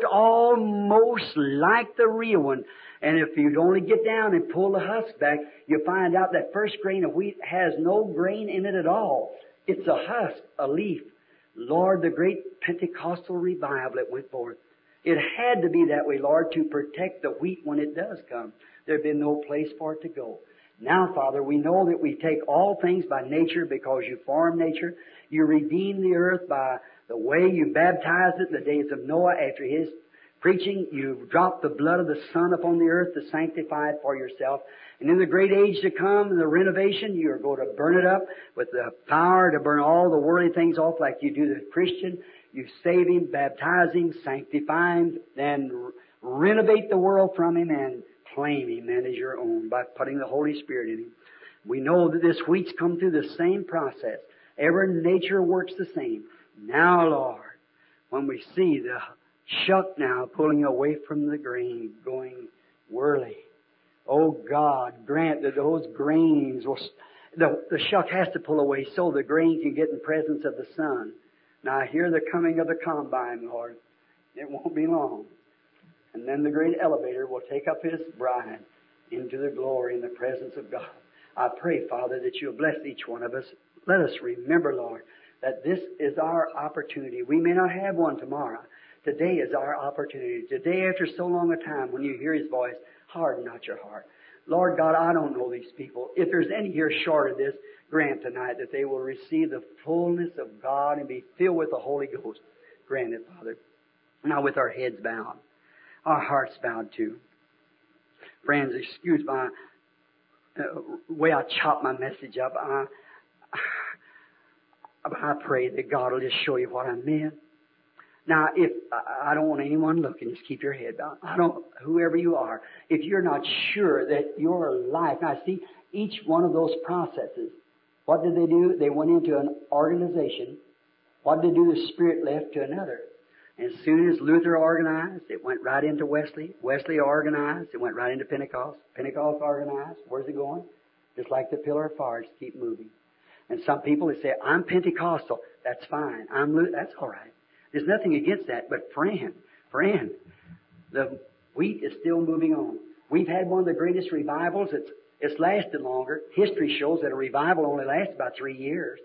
almost like the real one. And if you'd only get down and pull the husk back, you'll find out that first grain of wheat has no grain in it at all. It's a husk, a leaf. Lord, the great Pentecostal revival that went forth, it had to be that way, Lord, to protect the wheat when it does come. There'd been no place for it to go. Now, Father, we know that we take all things by nature because you formed nature. You redeemed the earth by the way you baptized it in the days of Noah after his preaching. You dropped the blood of the Son upon the earth to sanctify it for yourself. And in the great age to come, in the renovation, you're going to burn it up with the power to burn all the worldly things off like you do the Christian. You save him, baptize him, sanctify him, then renovate the world from him and claim him then as your own by putting the Holy Spirit in him. We know that this wheat's come through the same process. Every nature works the same. Now, Lord, when we see the shuck now pulling away from the grain, going whirly, oh God, grant that those grains will, the, the shuck has to pull away so the grain can get in presence of the sun. Now I hear the coming of the combine, Lord. It won't be long. And then the great elevator will take up His bride into the glory and the presence of God. I pray, Father, that You'll bless each one of us. Let us remember, Lord, that this is our opportunity. We may not have one tomorrow. Today is our opportunity. Today, after so long a time, when you hear His voice, harden not your heart. Lord God, I don't know these people. If there's any here short of this, grant tonight that they will receive the fullness of God and be filled with the Holy Ghost. Grant it, Father. Now with our heads bowed, our hearts bowed too. Friends, excuse my uh, way I chop my message up. I, I, I pray that God will just show you what I meant. Now, if I don't want anyone looking, just keep your head down. I don't, whoever you are, if you're not sure that your life, now see, each one of those processes, what did they do? They went into an organization. What did they do? The Spirit left to another. As soon as Luther organized, it went right into Wesley. Wesley organized, it went right into Pentecost. Pentecost organized, where's it going? Just like the pillar of fire, just keep moving. And some people, they say, I'm Pentecostal. That's fine. I'm Luther. That's all right. There's nothing against that, but friend, friend, the wheat is still moving on. We've had one of the greatest revivals. It's, it's lasted longer. History shows that a revival only lasts about three years.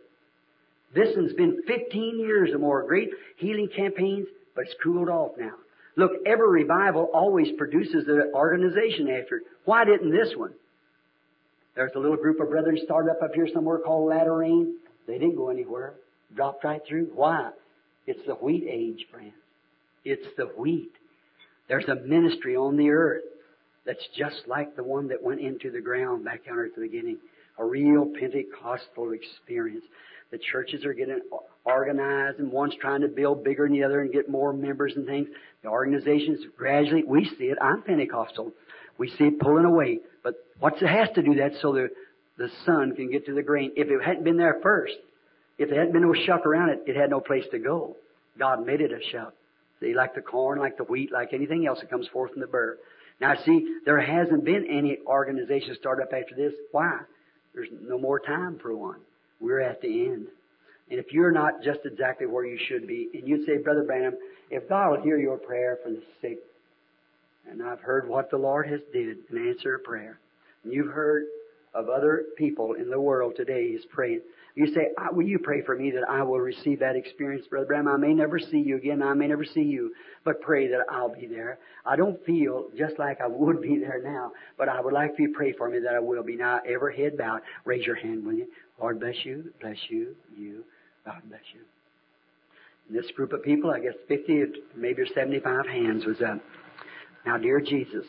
This one's been fifteen years or more. Great healing campaigns, but it's cooled off now. Look, every revival always produces an organization after it. Why didn't this one? There's a little group of brethren started up up here somewhere called Latter Rain. They didn't go anywhere. Dropped right through. Why? It's the wheat age, friends. It's the wheat. There's a ministry on the earth that's just like the one that went into the ground back yonder at the beginning. A real Pentecostal experience. The churches are getting organized and one's trying to build bigger than the other and get more members and things. The organizations gradually, we see it. I'm Pentecostal. We see it pulling away. But what it has to do that so the, the sun can get to the grain. If it hadn't been there first, if there hadn't been no shuck around it, it had no place to go. God made it a shuck. See, like the corn, like the wheat, like anything else that comes forth from the burr. Now, see, there hasn't been any organization started up after this. Why? There's no more time for one. We're at the end. And if you're not just exactly where you should be, and you'd say, Brother Branham, if God will hear your prayer for the sick, and I've heard what the Lord has did and answered a prayer, and you've heard of other people in the world today is praying. You say, will you pray for me that I will receive that experience, Brother Branham? I may never see you again. I may never see you, but pray that I'll be there. I don't feel just like I would be there now, but I would like for you to pray for me that I will be. Now, every head bowed. Raise your hand, will you? Lord bless you, bless you, you. God bless you. And this group of people, I guess fifty, maybe seventy-five hands was up. Now, dear Jesus,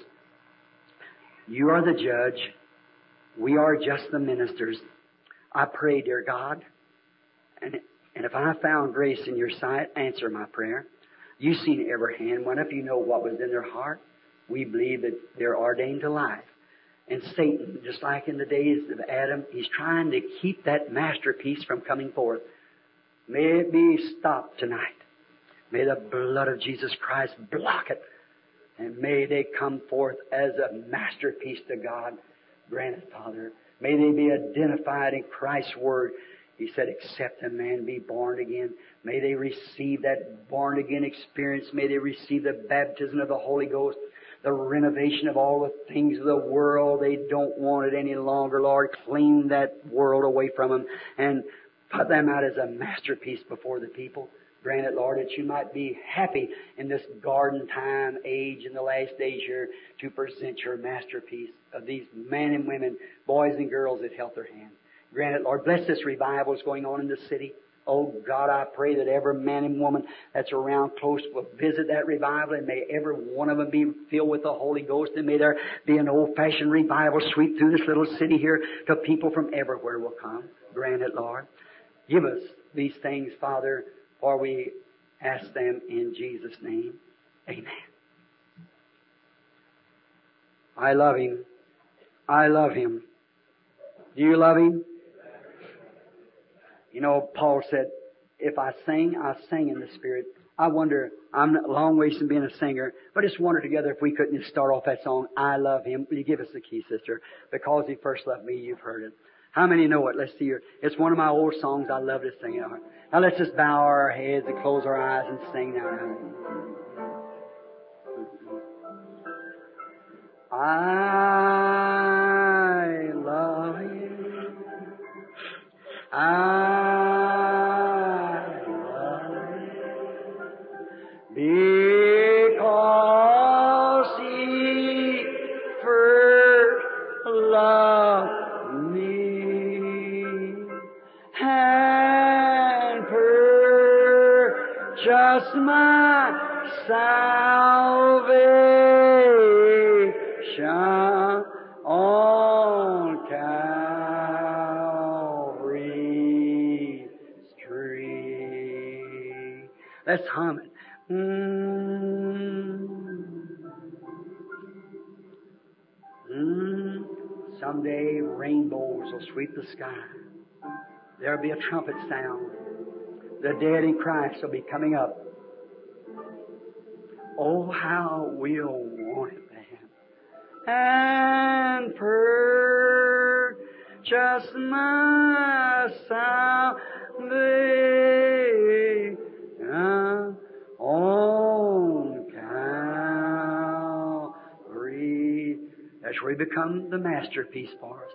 you are the judge. We are just the ministers. I pray, dear God, and, and if I found grace in your sight, answer my prayer. You've seen every hand went up. You know what was in their heart. We believe that they're ordained to life. And Satan, just like in the days of Adam, he's trying to keep that masterpiece from coming forth. May it be stopped tonight. May the blood of Jesus Christ block it. And may they come forth as a masterpiece to God. Grant it, Father. May they be identified in Christ's Word. He said, except a man be born again. May they receive that born again experience. May they receive the baptism of the Holy Ghost. The renovation of all the things of the world. They don't want it any longer, Lord. Clean that world away from them and put them out as a masterpiece before the people. Grant it, Lord, that you might be happy in this garden time age in the last days here to present your masterpiece of these men and women, boys and girls that held their hands. Grant it, Lord. Bless this revival that's going on in the city. Oh, God, I pray that every man and woman that's around close will visit that revival, and may every one of them be filled with the Holy Ghost, and may there be an old-fashioned revival sweep through this little city here till people from everywhere will come. Grant it, Lord. Give us these things, Father, for we Ask them in Jesus' name. Amen. I love Him. I love Him. Do you love Him? You know, Paul said, if I sing, I sing in the Spirit. I wonder, I'm a long ways from being a singer, but just wonder together if we couldn't just start off that song, I love Him. Will you give us the key, sister? Because He first loved me, you've heard it. How many know it? Let's see here. It's one of my old songs. I love to sing it. Now let's just bow our heads and close our eyes and sing now. I love Him. I because He first loved me and purchased my salvation on Calvary's tree. Let's hum it. Mm. Mm. Someday rainbows will sweep the sky. There'll be a trumpet sound. The dead in Christ will be coming up. Oh, how we'll want it, man. And purchase my salvation on Calvary. That's where we become the masterpiece for us.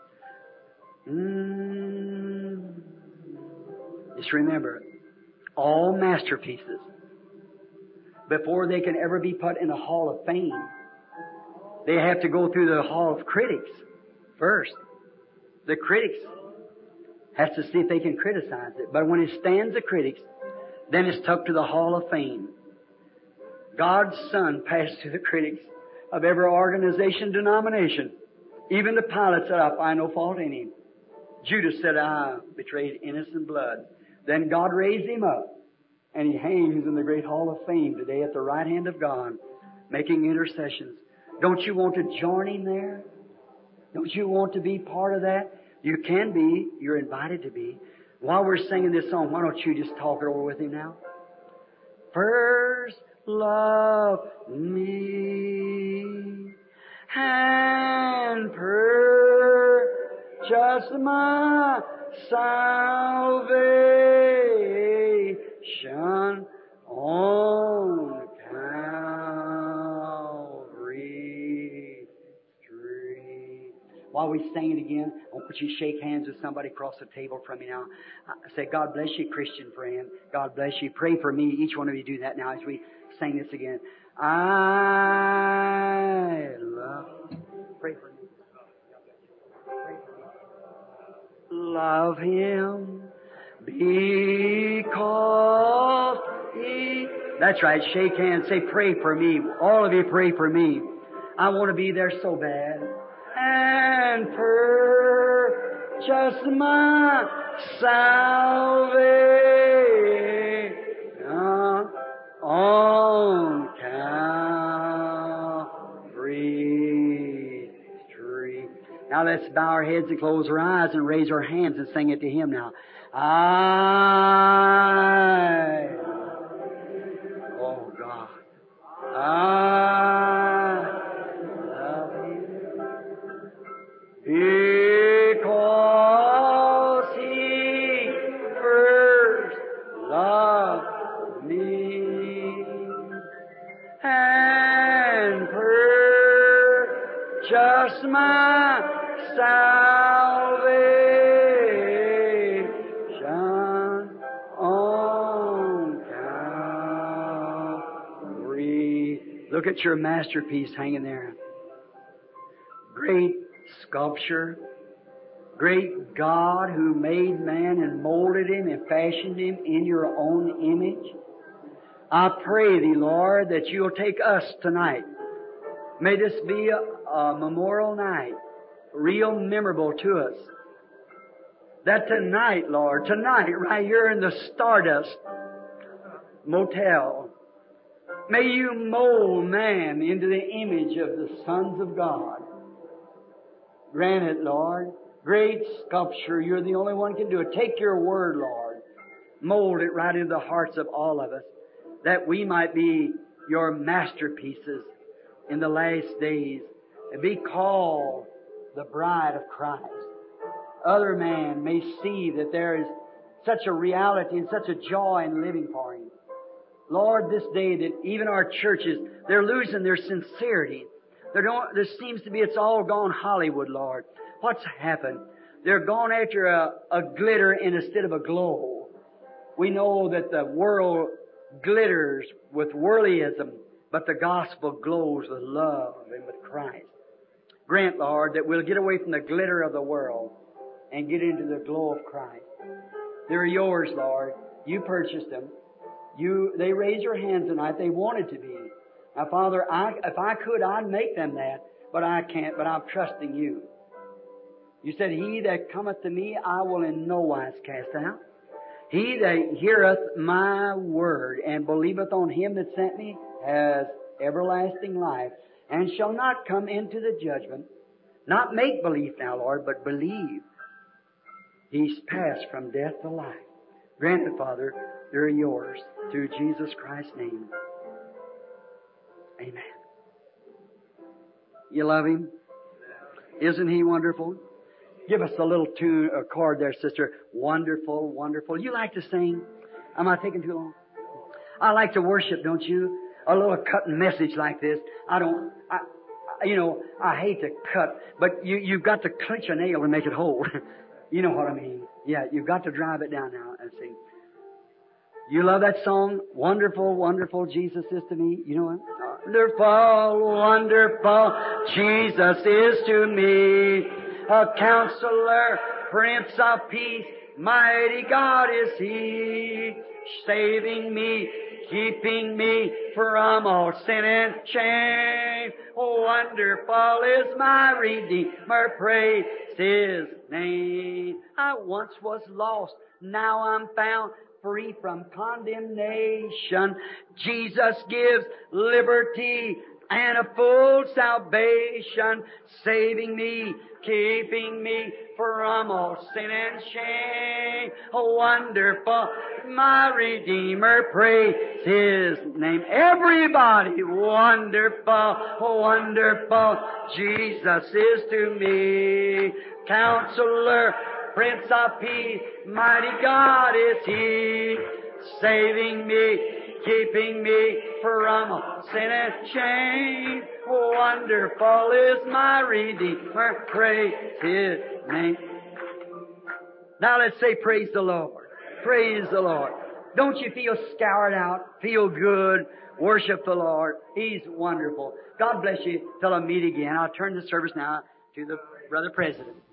Mm. Just remember, all masterpieces, before they can ever be put in a hall of fame, they have to go through the hall of critics first. The critics has to see if they can criticize it. But when it stands the critics, then it's took to the hall of fame. God's Son passed through the critics of every organization, denomination. Even the Pilate said, I find no fault in Him. Judas said, I betrayed innocent blood. Then God raised Him up, and He hangs in the great hall of fame today at the right hand of God, making intercessions. Don't you want to join Him there? Don't you want to be part of that? You can be. You're invited to be. While we're singing this song, why don't you just talk it over with Him now? First love me and purchase my salvation on Calvary Street. While we sing it again, I want you to shake hands with somebody across the table from me now. I say, God bless you, Christian friend. God bless you. Pray for me. Each one of you do that now as we sing this again. I love. Pray for me. Pray for me. Love Him because He. That's right. Shake hands. Say, pray for me. All of you pray for me. I want to be there so bad. And purchase my salvation on Calvary Street. Now let's bow our heads and close our eyes and raise our hands and sing it to Him now. I, oh God, I love Him because He first loved me and purchased my salvation on Calvary. Look at your masterpiece hanging there. Great sculpture. Great God who made man and molded him and fashioned him in your own image. I pray Thee, Lord, that You'll take us tonight. May this be a, a memorial night, real memorable to us. That tonight, Lord, tonight, right here in the stardust, motel. May you mold man into the image of the sons of God. Grant it, Lord. Great sculpture. You're the only one can do it. Take your word, Lord. Mold it right into the hearts of all of us, that we might be your masterpieces in the last days and be called the bride of Christ. Other man may see that there is such a reality and such a joy in living for Him. Lord, this day that even our churches, they're losing their sincerity. They don't, there seems to be it's all gone Hollywood, Lord. What's happened? They're gone after a, a glitter instead of a glow. We know that the world glitters with worldlyism, but the gospel glows with love and with Christ. Grant, Lord, that we'll get away from the glitter of the world and get into the glow of Christ. They're yours, Lord. You purchased them. You, they raised your hands tonight. They wanted to be. Now, Father, I, if I could, I'd make them that, but I can't, but I'm trusting You. You said, He that cometh to Me, I will in no wise cast out. He that heareth My word and believeth on Him that sent Me has everlasting life and shall not come into the judgment. Not make believe now, Lord, but believe. He's passed from death to life. Grant it, Father, they're yours. Through Jesus Christ's name. Amen. You love Him? Isn't He wonderful? Give us a little tune, a chord there, sister. Wonderful, wonderful. You like to sing? Am I taking too long? I like to worship, don't you? A little cutting message like this. I don't, I, you know, I hate to cut, but you, you've got to clench a nail and make it whole. You know what I mean? Yeah, you've got to drive it down now and sing. You love that song? Wonderful, wonderful Jesus is to me. You know what? Wonderful, wonderful Jesus is to me. A counselor, Prince of Peace, mighty God is He. Saving me, keeping me from all sin and shame. Wonderful is my Redeemer, praise His name. I once was lost, now I'm found, free from condemnation. Jesus gives liberty and a full salvation, saving me, keeping me from all sin and shame. Wonderful, my Redeemer, praise His name. Everybody, wonderful, wonderful, Jesus is to me. Counselor, Prince of Peace, mighty God is He, saving me, keeping me from all sin and shame. Wonderful is my Redeemer, praise His name. Now let's say praise the Lord. Praise the Lord. Don't you feel scoured out? Feel good? Worship the Lord. He's wonderful. God bless you till I meet again. I'll turn the service now to the Brother President.